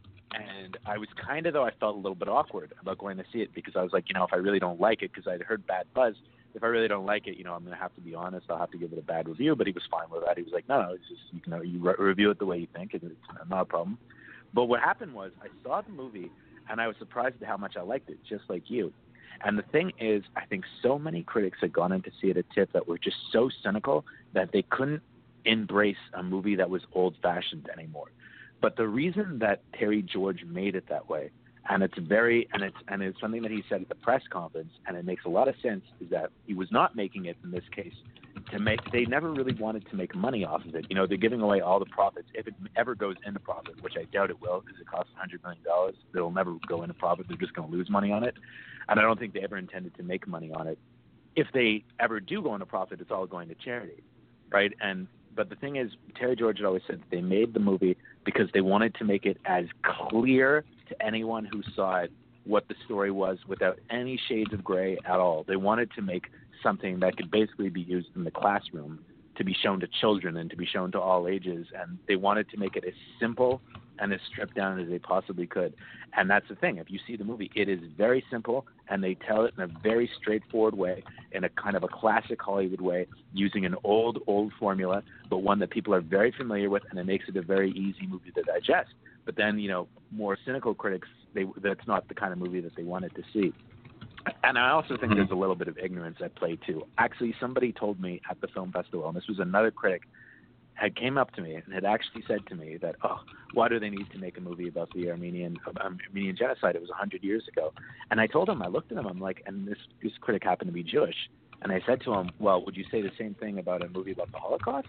And I was kind of, though, I felt a little bit awkward about going to see it because I was like, you know, if I really don't like it, because I'd heard bad buzz, if I really don't like it, you know, I'm going to have to be honest. I'll have to give it a bad review. But he was fine with that. He was like, no, no, it's just, you know, you re- review it the way you think, and it's not a problem. But what happened was I saw the movie, and I was surprised at how much I liked it, just like you. And the thing is, I think so many critics had gone in to see it at TIFF that were just so cynical that they couldn't embrace a movie that was old-fashioned anymore. But the reason that Terry George made it that way, and it's very, and it's and it's something that he said at the press conference, and it makes a lot of sense, is that he was not making it in this case to make. They never really wanted to make money off of it. You know, they're giving away all the profits if it ever goes into profit, which I doubt it will, because it costs one hundred million dollars. It'll never go into profit. They're just going to lose money on it, and I don't think they ever intended to make money on it. If they ever do go into profit, it's all going to charity, right? And but the thing is, Terry George had always said that they made the movie because they wanted to make it as clear to anyone who saw it what the story was without any shades of gray at all. They wanted to make something that could basically be used in the classroom to be shown to children and to be shown to all ages. And they wanted to make it as simple and as stripped down as they possibly could. And that's the thing. If you see the movie, it is very simple, and they tell it in a very straightforward way, in a kind of a classic Hollywood way, using an old, old formula, but one that people are very familiar with, and it makes it a very easy movie to digest. But then, you know, more cynical critics, they that's not the kind of movie that they wanted to see. And I also think there's a little bit of ignorance at play, too. Actually, somebody told me at the film festival, and this was another critic, had came up to me and had actually said to me that, oh, why do they need to make a movie about the Armenian um, Armenian genocide? It was one hundred years ago. And I told him, I looked at him, I'm like, and this, this critic happened to be Jewish. And I said to him, well, would you say the same thing about a movie about the Holocaust?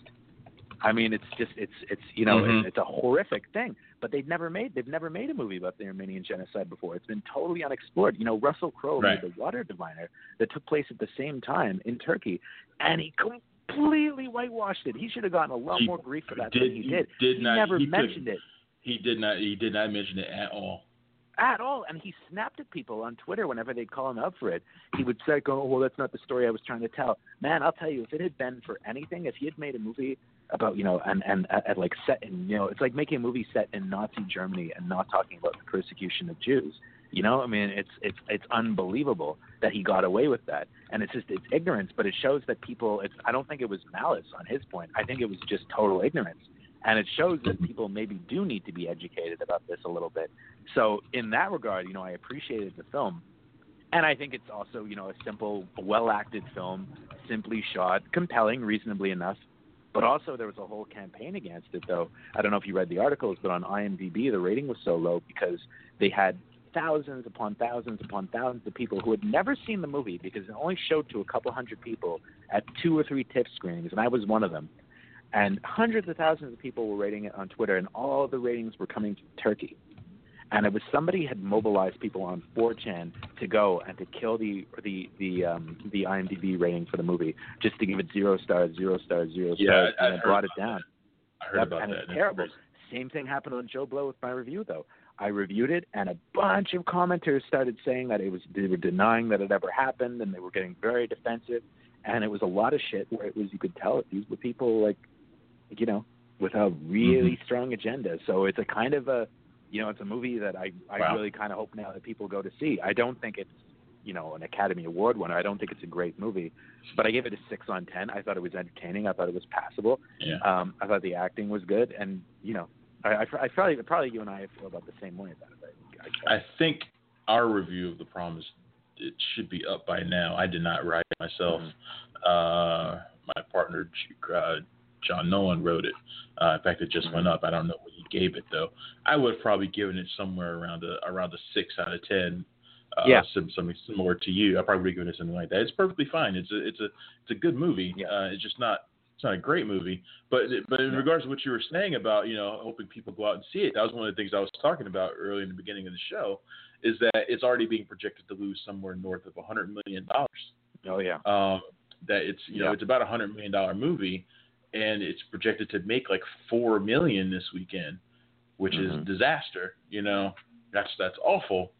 I mean, it's just, it's, it's you know, Mm-hmm. it's, it's a horrific thing. But they've never made, they've never made a movie about the Armenian genocide before. It's been totally unexplored. You know, Russell Crowe Right. made The Water Diviner that took place at the same time in Turkey, and he completely whitewashed it. He should have gotten a lot He more grief for that did- than he he did. did he not- never he mentioned couldn't. it He did not. He did not mention it at all. at all, and he snapped at people on Twitter whenever they'd call him out for it. He would say, "Oh, well, that's not the story I was trying to tell." Man, I'll tell you, if it had been for anything, if he had made a movie about, you know, and and at like set in, you know, it's like making a movie set in Nazi Germany and not talking about the persecution of Jews. You know, I mean, it's it's it's unbelievable that he got away with that, and it's just it's ignorance, but it shows that people. It's I don't think it was malice on his point. I think it was just total ignorance. And it shows that people maybe do need to be educated about this a little bit. So in that regard, you know, I appreciated the film. And I think it's also, you know, a simple, well-acted film, simply shot, compelling, reasonably enough. But also there was a whole campaign against it, though. I don't know if you read the articles, but on IMDb, the rating was so low because they had thousands upon thousands upon thousands of people who had never seen the movie because it only showed to a couple hundred people at two or three TIFF screenings, and I was one of them. And hundreds of thousands of people were rating it on Twitter, and all the ratings were coming from Turkey. And it was somebody had mobilized people on four chan to go and to kill the the the um, the IMDb rating for the movie, just to give it zero stars, zero stars, zero Yeah, stars, I- I and it heard brought it about down. I heard That- about and that. it's terrible. Same thing happened on Joe Blow with my review, though. I reviewed it, and a bunch of commenters started saying that it was they were denying that it ever happened, and they were getting very defensive. And it was a lot of shit where it was you could tell that these were people like. You know, with a really Mm-hmm. strong agenda. So it's a kind of a, you know, it's a movie that I, I Wow. really kind of hope now that people go to see. I don't think it's, you know, an Academy Award winner. I don't think it's a great movie, but I gave it a six on ten. I thought it was entertaining. I thought it was passable. Yeah. Um, I thought the acting was good, and you know, I, I, I probably probably you and I feel about the same way about it. I, I, I think our review of The Promise, it should be up by now. I did not write it myself. Mm-hmm. Uh, my partner, uh, John Nolan, wrote it. Uh, in fact, it just went up. I don't know what he gave it though. I would have probably given it somewhere around a around a six out of ten. Uh, Yeah. some, something similar to you. I probably would have given it something like that. It's perfectly fine. It's a it's a it's a good movie. Yeah. Uh, it's just not it's not a great movie. But but in Yeah. regards to what you were saying about, you know, hoping people go out and see it, that was one of the things I was talking about early in the beginning of the show, is that it's already being projected to lose somewhere north of a hundred million dollars. oh yeah. Um, that it's you know Yeah. it's about a hundred million dollar movie, and it's projected to make like four million this weekend, which Mhm. is disaster. You know, that's that's awful.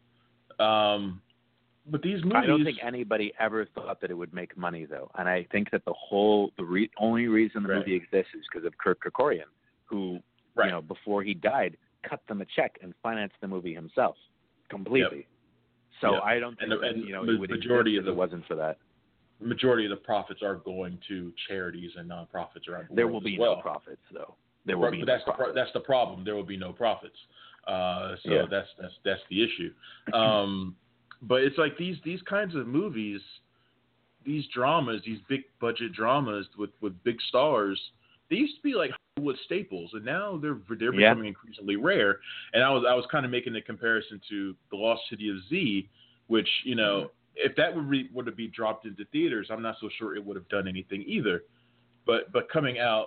Um, but these movies, I don't think anybody ever thought that it would make money, though, and I think that the whole the re- only reason the Right. movie exists is because of Kirk Kerkorian, who Right. you know before he died cut them a check and financed the movie himself completely. So Yep. I don't think And the- that, and you know the it would majority exist of if it the- wasn't for that. the majority of the profits are going to charities and nonprofits around the There world will be as well. no profits, though. There will Right, be but no that's the pro- profits. that's the problem. There will be no profits. Uh, so Yeah. that's that's that's the issue. Um, but it's like these these kinds of movies, these dramas, these big budget dramas with, with big stars. They used to be like Hollywood staples, and now they're they're Yeah. becoming increasingly rare. And I was I was kind of making a comparison to The Lost City of Z, which you know if that would re, would have been dropped into theaters, I'm not so sure it would have done anything either. But but coming out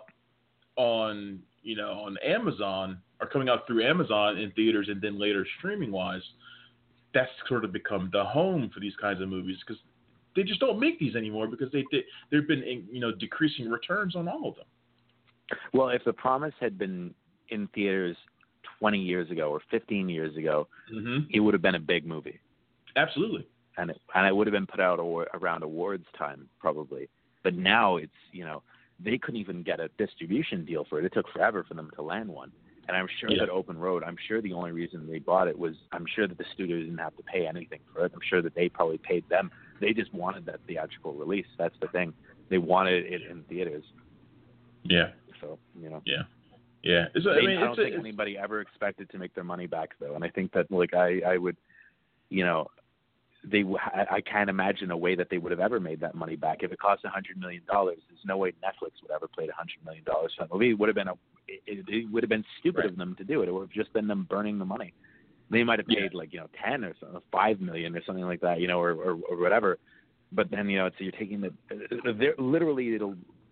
on you know on Amazon or coming out through Amazon in theaters and then later streaming wise, that's sort of become the home for these kinds of movies because they just don't make these anymore because they, they they've been you know decreasing returns on all of them. Well, if The Promise had been in theaters twenty years ago or fifteen years ago, Mm-hmm. it would have been a big movie. Absolutely. and it, and it would have been put out awa- around awards time probably. But now it's, you know, they couldn't even get a distribution deal for it. It took forever for them to land one. And I'm sure Yeah. that Open Road, I'm sure the only reason they bought it was, I'm sure that the studio didn't have to pay anything for it. I'm sure that they probably paid them. They just wanted that theatrical release. That's the thing. They wanted it in theaters. Yeah. So, you know. Yeah. Yeah, it's, They, I mean, I don't it's, think it's, anybody ever expected to make their money back, though. And I think that, like, I, I would, you know, they, I, I can't imagine a way that they would have ever made that money back. If it cost a hundred million dollars, there's no way Netflix would ever pay a hundred million dollars for that movie. It would have been a, it, it would have been stupid Right. of them to do it. It would have just been them burning the money. They might have paid Yeah. like, you know, ten or something, five million or something like that, you know, or, or, or whatever. But then, you know, so you're taking the, they're, literally it'll,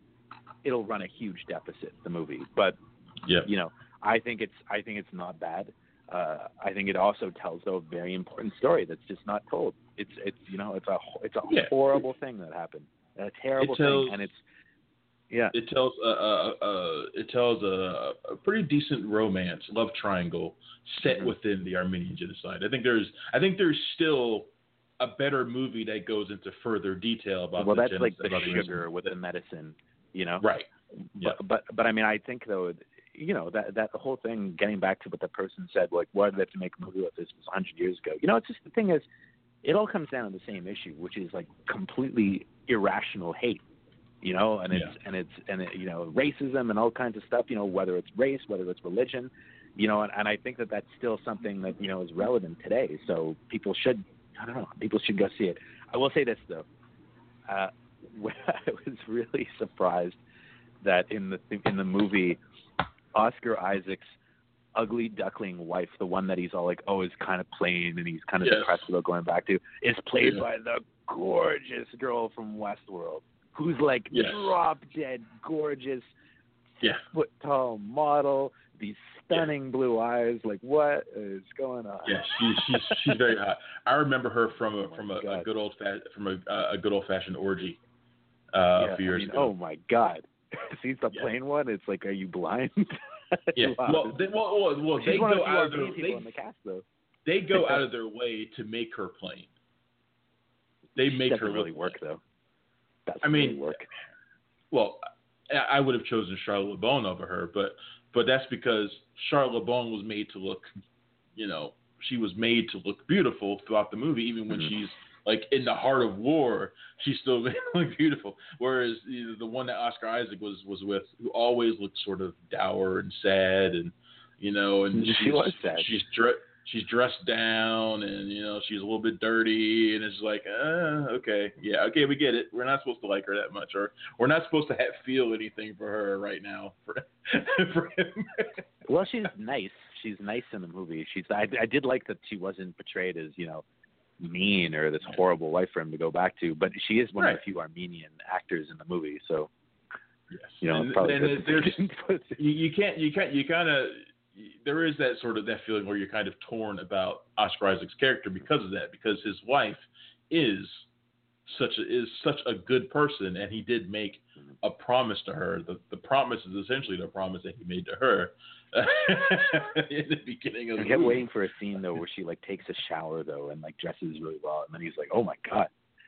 it'll run a huge deficit, the movie. But, yeah, you know, I think it's, I think it's not bad. Uh, I think it also tells though a very important story that's just not told. It's, it's, you know, it's a, it's a Yeah. horrible thing that happened, a terrible It tells- thing. And it's, yeah. it tells uh, uh, uh, it tells a, a pretty decent romance, love triangle set Mhm. within the Armenian genocide. I think there's, I think there's still a better movie that goes into further detail about. Well, the that's genocide, like the about sugar with the medicine, you know? Right. Yeah. But, but but I mean, I think though, you know, that that whole thing, getting back to what the person said, like, why did they have to make a movie like this? It was a hundred years ago. You know, it's just the thing is, it all comes down to the same issue, which is like completely irrational hate. You know, and it's Yeah. and it's and it, you know, racism and all kinds of stuff. You know, whether it's race, whether it's religion. You know, and, and I think that that's still something that, you know, is relevant today. So people should, I don't know, people should go see it. I will say this though, uh, I was really surprised that in the in the movie, Oscar Isaac's ugly duckling wife, the one that he's all like, oh, is kind of plain and he's kind of Yes. depressed about going back to, is played Yeah. by the gorgeous girl from Westworld, who's like Yes. drop dead gorgeous, Yeah. foot tall model, these stunning blue eyes. Like, what is going on? Yeah, she, she's she's very hot. I remember her from a Oh my from a, a God. good old fa- from a, a good old fashioned orgy uh, Yeah, a few years I mean, ago. oh my God. See the Yeah. plain one? It's like, are you blind? Yeah. Wow. Well, they, well, well, well, She's they one of go the out of few their R P people they, in the cast, though. they go out of their way to make her plain. They She make her doesn't look really work, plain. though. Doesn't I mean, really work. Well, I, I would have chosen Charlotte LeBon over her, but but that's because Charlotte LeBon was made to look, you know, she was made to look beautiful throughout the movie, even when Mhm. she's like in the heart of war, she's still made to look beautiful. Whereas you know, the one that Oscar Isaac was was with, who always looked sort of dour and sad, and you know, and She she's, was sad. she's dre- she's dressed down, and you know, she's a little bit dirty, and it's like, uh, okay, yeah, okay, we get it. We're not supposed to like her that much, or we're not supposed to have, feel anything for her right now. For, for him. Well, she's nice. She's nice in the movie. She's. I, I did like that she wasn't portrayed as, you know, mean or this horrible wife for him to go back to. But she is one Right. of the few Armenian actors in the movie, so Yes. you know, and, it's probably and good. it- there's, you, you can't, you can't, you kind of, there is that sort of that feeling where you're kind of torn about Oscar Isaac's character because of that, because his wife is such a, is such a good person, and he did make a promise to her. The the promise is essentially the promise that he made to her in the beginning of I the kept movie. waiting for a scene though where she like takes a shower though and like dresses really well, and then he's like, "Oh my God."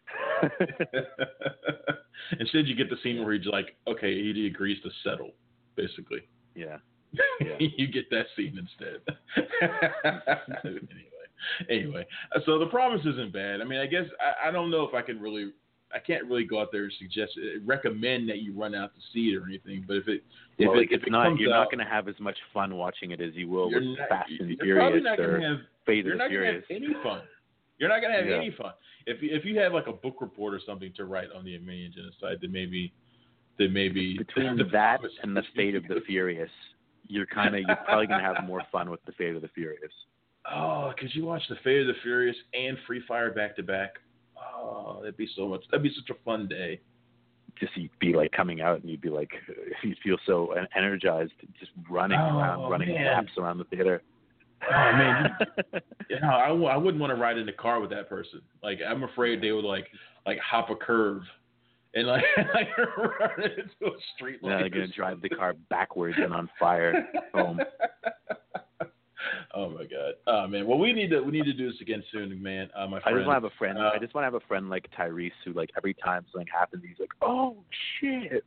Instead, you get the scene where he's like, okay, he agrees to settle, basically. Yeah. Yeah. You get that scene instead. anyway, anyway, uh, so the promise isn't bad. I mean, I guess I, I don't know if I can really, I can't really go out there and suggest, uh, recommend that you run out to see it or anything. But if it, if Well, it, like, if it's it not. comes You're out, not going to have as much fun watching it as you will you're with not- Fast and you're probably Furious not or gonna have, Fate you're of not the gonna have Furious. any fun. You're not gonna have Yeah. any fun. If you, if you have like a book report or something to write on the Armenian genocide, then maybe, then maybe Between the that promise and the is Fate of the Furious, you're kind of you're probably going to have more fun with the Fate of the Furious. Oh, could you watch the Fate of the Furious and Free Fire back to back? Oh, that'd be so much. That'd be such a fun day. Just you'd be like coming out and you'd be like, you'd feel so en- energized, just running Oh, around, running man. laps around the theater. Oh man, you, you know, I, w- I wouldn't want to ride in the car with that person. Like, I'm afraid they would like like hop a curve and like, like run into a street Now light. they're going to drive the car backwards and on fire home. Oh my god. Oh man. Well, we need to we need to do this again soon, man. Uh, my I friend. just want to have a friend. Uh, I just want to have a friend like Tyrese who, like, every time something happens, he's like, "Oh shit."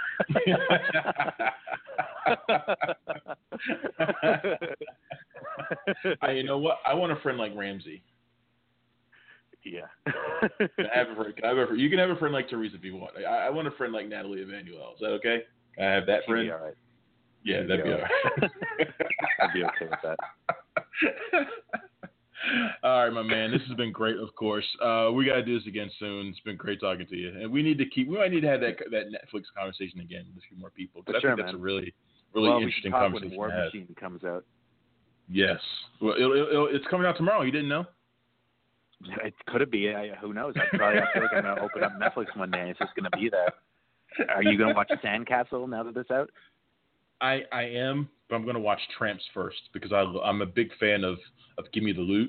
I, you know what? I want a friend like Ramsey. Yeah. Can I have a friend? Can I have a friend? You can have a friend like Teresa if you want. I, I want a friend like Natalie Emanuel. Is that okay? Can I have that She'd friend? be all right. Yeah, that'd be all right. I'd be okay with that. All right, my man. This has been great, of course. Uh, we got to do this again soon. It's been great talking to you. And we need to keep, we might need to have that that Netflix conversation again with a few more people. Because I sure, think that's man. a really, really well, interesting we can talk conversation when War to have. Machine comes out. Yes. Well, it'll, it'll, it's coming out tomorrow. You didn't know? It could it be? I, who knows? I probably I feel like I'm going to open up Netflix one day and it's just going to be there. Are you going to watch Sandcastle now that it's out? I, I am, but I'm going to watch Tramps first because I, I'm a big fan of, of Gimme the Loot.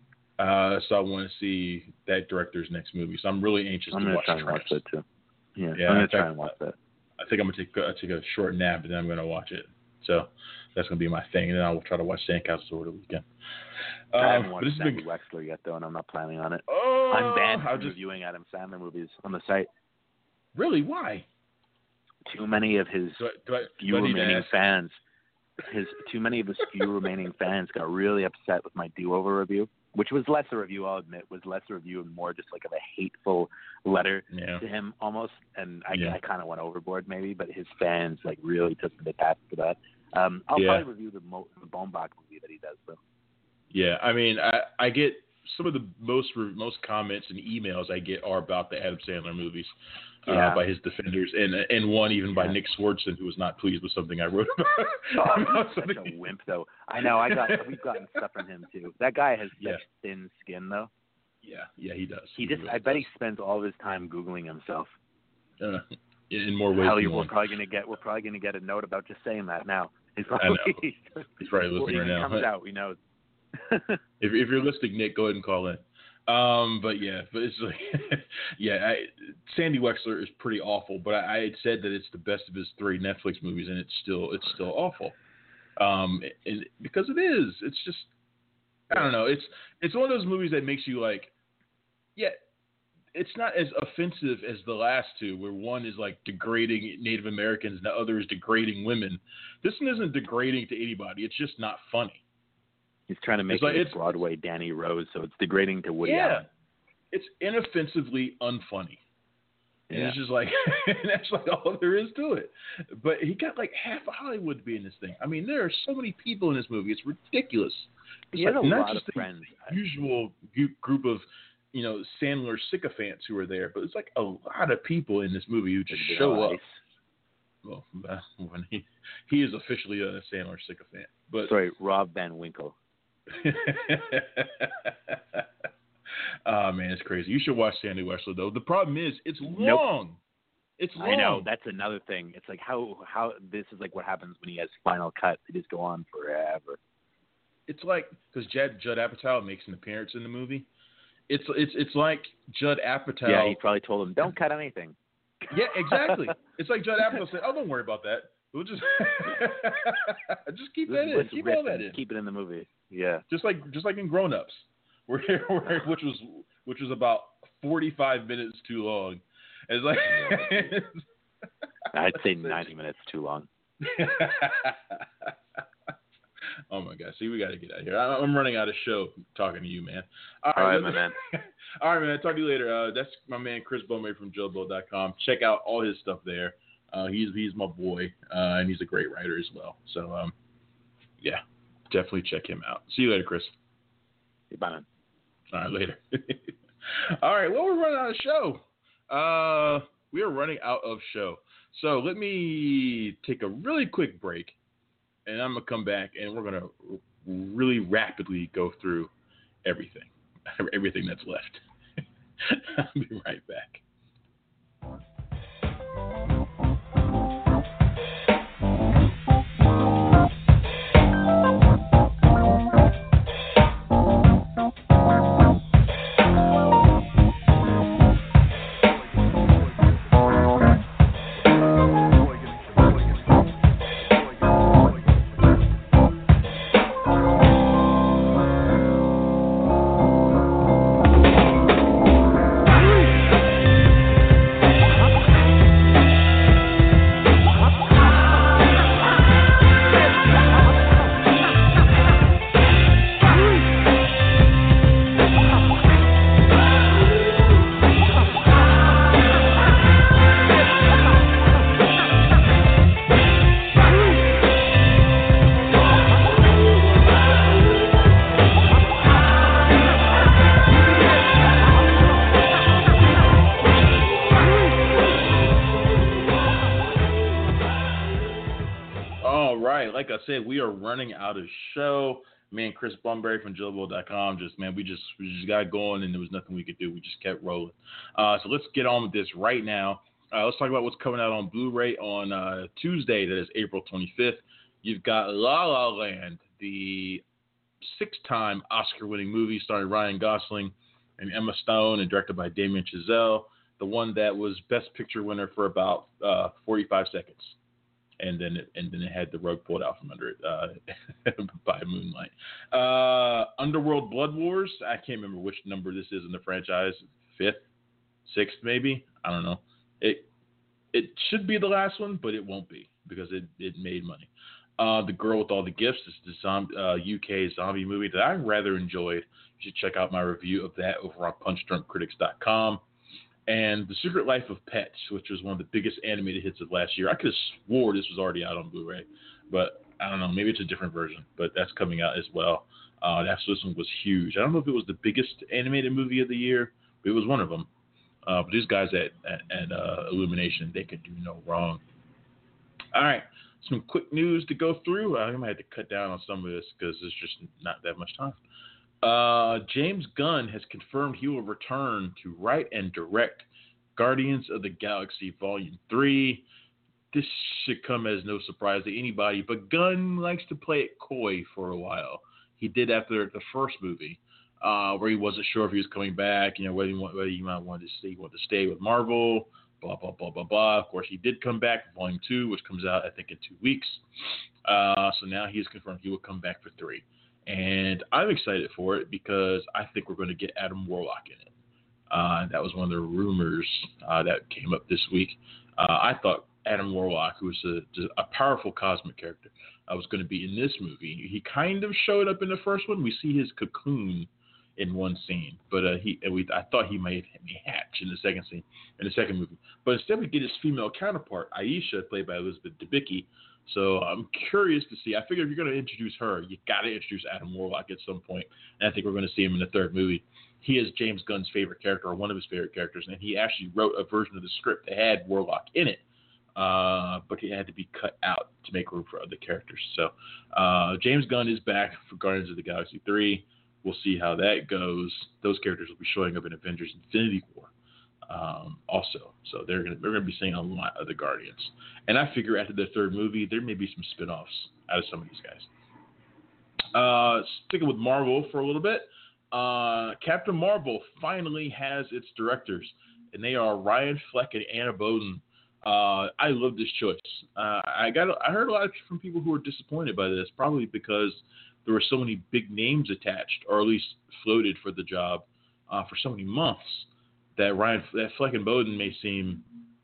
Uh, so I want to see that director's next movie. So I'm really anxious I'm to gonna watch try and Tramps. watch that too. Yeah, Yeah, I'm going I to try think- and watch that. I think I'm going to take, uh, take a short nap and then I'm going to watch it. So that's going to be my thing. And then I'll try to watch Sandcastle over the weekend. I Um, haven't but watched this has Sandy been, Wexler yet, though, and I'm not planning on it. oh, I'm banned I'll from just, reviewing Adam Sandler movies on the site. really? Why? Too many of his Do I, do I, few do I need to remaining ask? fans, his too many of his few remaining fans got really upset with my do-over review, which was less a review, I'll admit, was less a review and more just like of a hateful letter Yeah. to him almost. And I, Yeah. I kind of went overboard maybe, but his fans like really took the task for that. Um, I'll Yeah. probably review the, Mo- the Baumbach movie that he does, though. Yeah, I mean, I, I get some of the most most comments and emails I get are about the Adam Sandler movies Yeah. uh, by his defenders, and and one even by Yeah. Nick Swardson, who was not pleased with something I wrote about. Oh, about he's such something- a wimp, though. I know. I got. We've gotten stuff from him too. That guy has such Yeah. thin skin, though. Yeah, yeah, he does. He just. really I bet does. he spends all of his time googling himself. Uh, in, in more ways Hell, than we're one. probably gonna get. We're probably gonna get a note about just saying that now. He's I probably. know. He's probably well, listening when right it now. comes out, we know. If if you're listening, Nick, go ahead and call in. Um, but yeah, but it's like, yeah, I, Sandy Wexler is pretty awful. But I, I had said that it's the best of his three Netflix movies, and it's still it's still awful. Um, and because it is, it's just I don't know. It's it's one of those movies that makes you like, yeah, it's not as offensive as the last two, where one is like degrading Native Americans and the other is degrading women. This one isn't degrading to anybody. It's just not funny. He's trying to make It's like- it it's- Broadway Danny Rose, so it's degrading to Woody yeah, Allen. it's inoffensively unfunny. And Yeah. it's just like, and that's like all there is to it. But he got like half of Hollywood to be in this thing. I mean, there are so many people in this movie. It's ridiculous. It's He has like a not lot just of the friends. usual gu- group of, you know, Sandler sycophants who are there, but it's like a lot of people in this movie who just Vanilla show up. Ice. Well, uh, when he he is officially a Sandler sycophant, but Sorry, Rob Van Winkle. Oh man, it's crazy. You should watch Sandy Wexler though. The problem is it's Nope. long. It's long. I know that's another thing. It's like how how this is like what happens when he has Final Cut. They just go on forever. It's like because Judd Judd Apatow makes an appearance in the movie. It's it's it's like Judd Apatow. Yeah, he probably told him, "Don't cut anything." Yeah, exactly. It's like Judd Apatow said, "Oh, don't worry about that. We'll just just keep that in. Let's Keep riff all that and in. Keep it in the movie. Yeah. Just like just like in Grown Ups, where, where which was which was about forty-five minutes too long. It's like I'd say ninety minutes too long. Oh my gosh! See, we got to get out of here. I- I'm running out of show talking to you, man. All right, let my me- man. All right, man. I'll talk to you later. Uh, that's my man Chris Bowman from Joe Blow dot com. Check out all his stuff there. Uh, he's he's my boy, uh, and he's a great writer as well. So, um, yeah, definitely check him out. See you later, Chris. Bye, man. All right, later. All right, well, we're running out of show. Uh, we are running out of show. So let me take a really quick break, and I'm going to come back, and we're going to really rapidly go through everything, everything that's left. I'll be right back. right, like I said, we are running out of show. Man, Chris Bunbury from Jillable dot com, just, man, we just we just got going, and there was nothing we could do. We just kept rolling. Uh, so let's get on with this right now. Uh, let's talk about what's coming out on Blu-ray on uh, Tuesday, that is April twenty-fifth. You've got La La Land, the six-time Oscar-winning movie starring Ryan Gosling and Emma Stone and directed by Damien Chazelle, the one that was Best Picture winner for about uh, forty-five seconds. And then it, and then it had the rug pulled out from under it uh, by moonlight. Uh, Underworld Blood Wars. I can't remember which number this is in the franchise. Fifth, sixth, maybe. I don't know. It it should be the last one, but it won't be because it, it made money. Uh, the Girl with All the Gifts is the zombie, uh, U K zombie movie that I rather enjoyed. You should check out my review of that over on punch drunk critics dot com. And The Secret Life of Pets, which was one of the biggest animated hits of last year. I could have swore this was already out on Blu-ray, but I don't know. Maybe it's a different version, but that's coming out as well. Uh, that this one was huge. I don't know if it was the biggest animated movie of the year, but it was one of them. Uh, but these guys at, at, at uh, Illumination, they could do no wrong. All right, some quick news to go through. I might have to cut down on some of this because there's just not that much time. Uh, James Gunn has confirmed he will return to write and direct Guardians of the Galaxy Volume three. This should come as no surprise to anybody, but Gunn likes to play it coy for a while. He did after the first movie, uh, where he wasn't sure if he was coming back, you know, whether he, want, whether he might want to stay, want to stay with Marvel, blah, blah, blah, blah, blah. Of course, he did come back for Volume two, which comes out, I think, in two weeks. Uh, so now he's confirmed he will come back for three. And I'm excited for it because I think we're going to get Adam Warlock in it. Uh, that was one of the rumors uh, that came up this week. Uh, I thought Adam Warlock, who was a, a powerful cosmic character, uh, was going to be in this movie. He kind of showed up in the first one. We see his cocoon in one scene, but uh, he we I thought he might hatch in the second scene, in the second movie. But instead, we get his female counterpart, Aisha, played by Elizabeth Debicki. So I'm curious to see. I figure if you're going to introduce her, you got to introduce Adam Warlock at some point. And I think we're going to see him in the third movie. He is James Gunn's favorite character, or one of his favorite characters, and he actually wrote a version of the script that had Warlock in it, uh, but it had to be cut out to make room for other characters. So uh, James Gunn is back for Guardians of the Galaxy three. We'll see how that goes. Those characters will be showing up in Avengers Infinity War. Um, also, so they're gonna they're gonna be seeing a lot of the Guardians, and I figure after the third movie there may be some spin-offs out of some of these guys. Uh, sticking with Marvel for a little bit, uh, Captain Marvel finally has its directors, and they are Ryan Fleck and Anna Boden. Uh, I love this choice. Uh, I got I heard a lot from people who were disappointed by this, probably because there were so many big names attached, or at least floated for the job uh, for so many months. That Ryan, that Fleck and Boden may seem,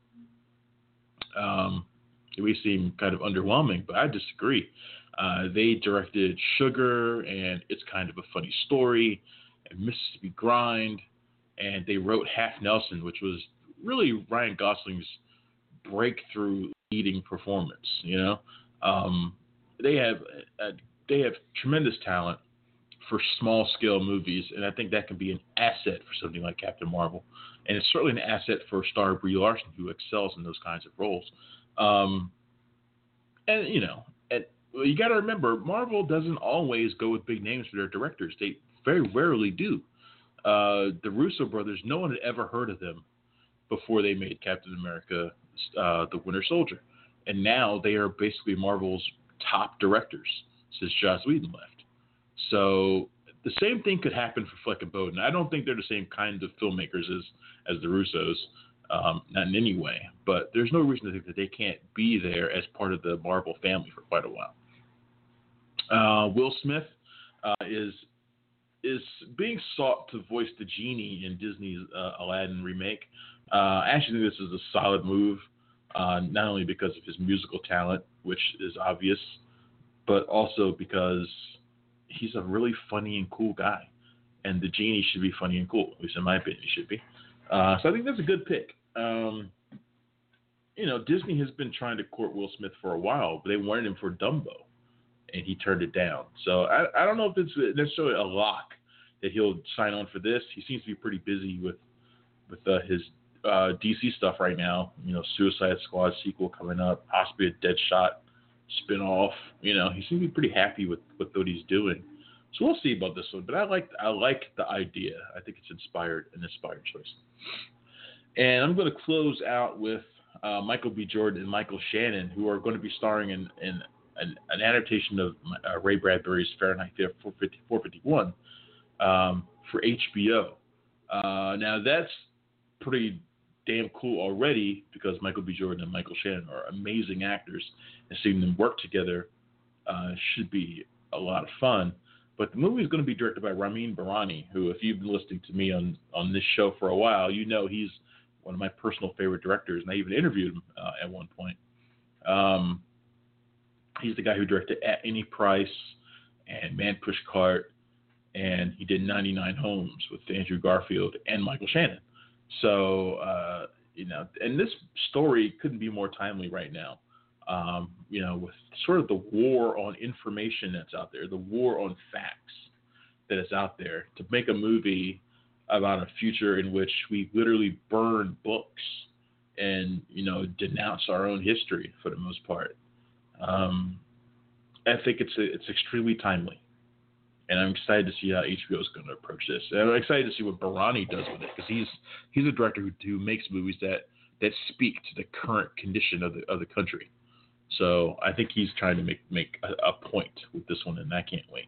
um, it may seem kind of underwhelming, but I disagree. Uh, they directed Sugar and It's Kind of a Funny Story and Mississippi Grind, and they wrote Half Nelson, which was really Ryan Gosling's breakthrough leading performance. You know, um, they have uh, they have tremendous talent for small scale movies, and I think that can be an asset for something like Captain Marvel, and it's certainly an asset for star Brie Larson, who excels in those kinds of roles. Um, and you know, and you got to remember, Marvel doesn't always go with big names for their directors; they very rarely do. Uh, the Russo brothers, no one had ever heard of them before they made Captain America: uh, The Winter Soldier, and now they are basically Marvel's top directors since Joss Whedon left. So the same thing could happen for Fleck and Boden. I don't think they're the same kind of filmmakers as, as the Russos, um, not in any way. But there's no reason to think that they can't be there as part of the Marvel family for quite a while. Uh, Will Smith uh, is is being sought to voice the genie in Disney's uh, Aladdin remake. Uh, I actually think this is a solid move, uh, not only because of his musical talent, which is obvious, but also because he's a really funny and cool guy, and the genie should be funny and cool. At least in my opinion, he should be. Uh, so I think that's a good pick. Um, you know, Disney has been trying to court Will Smith for a while, but they wanted him for Dumbo, and he turned it down. So I, I don't know if it's necessarily a lock that he'll sign on for this. He seems to be pretty busy with with uh, his uh, D C stuff right now. You know, Suicide Squad sequel coming up, possibly a Deadshot spin-off. You know, he seems to be pretty happy with, with what he's doing. So we'll see about this one. But I like I like the idea. I think it's inspired an inspired choice. And I'm going to close out with uh, Michael B. Jordan and Michael Shannon, who are going to be starring in, in an, an adaptation of uh, Ray Bradbury's Fahrenheit four fifty-one um, for H B O. Uh, now, that's pretty damn cool already because Michael B. Jordan and Michael Shannon are amazing actors, and seeing them work together uh, should be a lot of fun. But the movie is going to be directed by Ramin Barani, who, if you've been listening to me on, on this show for a while, you know he's one of my personal favorite directors, and I even interviewed him uh, at one point. Um, he's the guy who directed At Any Price and Man Push Cart, and he did ninety-nine Homes with Andrew Garfield and Michael Shannon. So, uh, you know, and this story couldn't be more timely right now. Um, you know, with sort of the war on information that's out there, the war on facts that is out there, to make a movie about a future in which we literally burn books and, you know, denounce our own history for the most part. Um, I think it's it's extremely timely. And I'm excited to see how H B O is going to approach this. And I'm excited to see what Barani does with it, because he's he's a director who, who makes movies that, that speak to the current condition of the of the country. So I think he's trying to make make a, a point with this one, and I can't wait.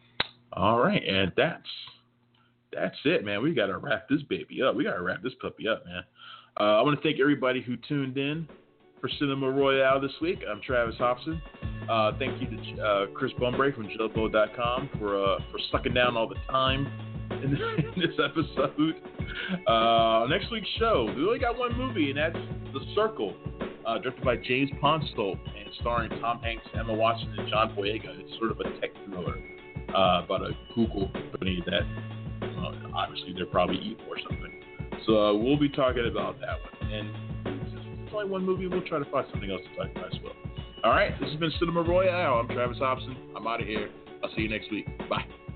All right, and that's that's it, man. We got to wrap this baby up. We got to wrap this puppy up, man. Uh, I want to thank everybody who tuned in for Cinema Royale this week. I'm Travis Hobson. Uh, thank you to uh, Chris Bumbray from Jobo dot com for uh, for sucking down all the time in this, in this episode. Uh, next week's show, we only got one movie, and that's The Circle, uh, directed by James Ponsoldt and starring Tom Hanks, Emma Watson, and John Boyega. It's sort of a tech thriller uh, about a Google company that uh, obviously they're probably evil or something. So uh, we'll be talking about that one. And since it's only one movie, we'll try to find something else to talk about as well. All right, this has been Cinema Royale. I'm Travis Hobson. I'm out of here. I'll see you next week. Bye.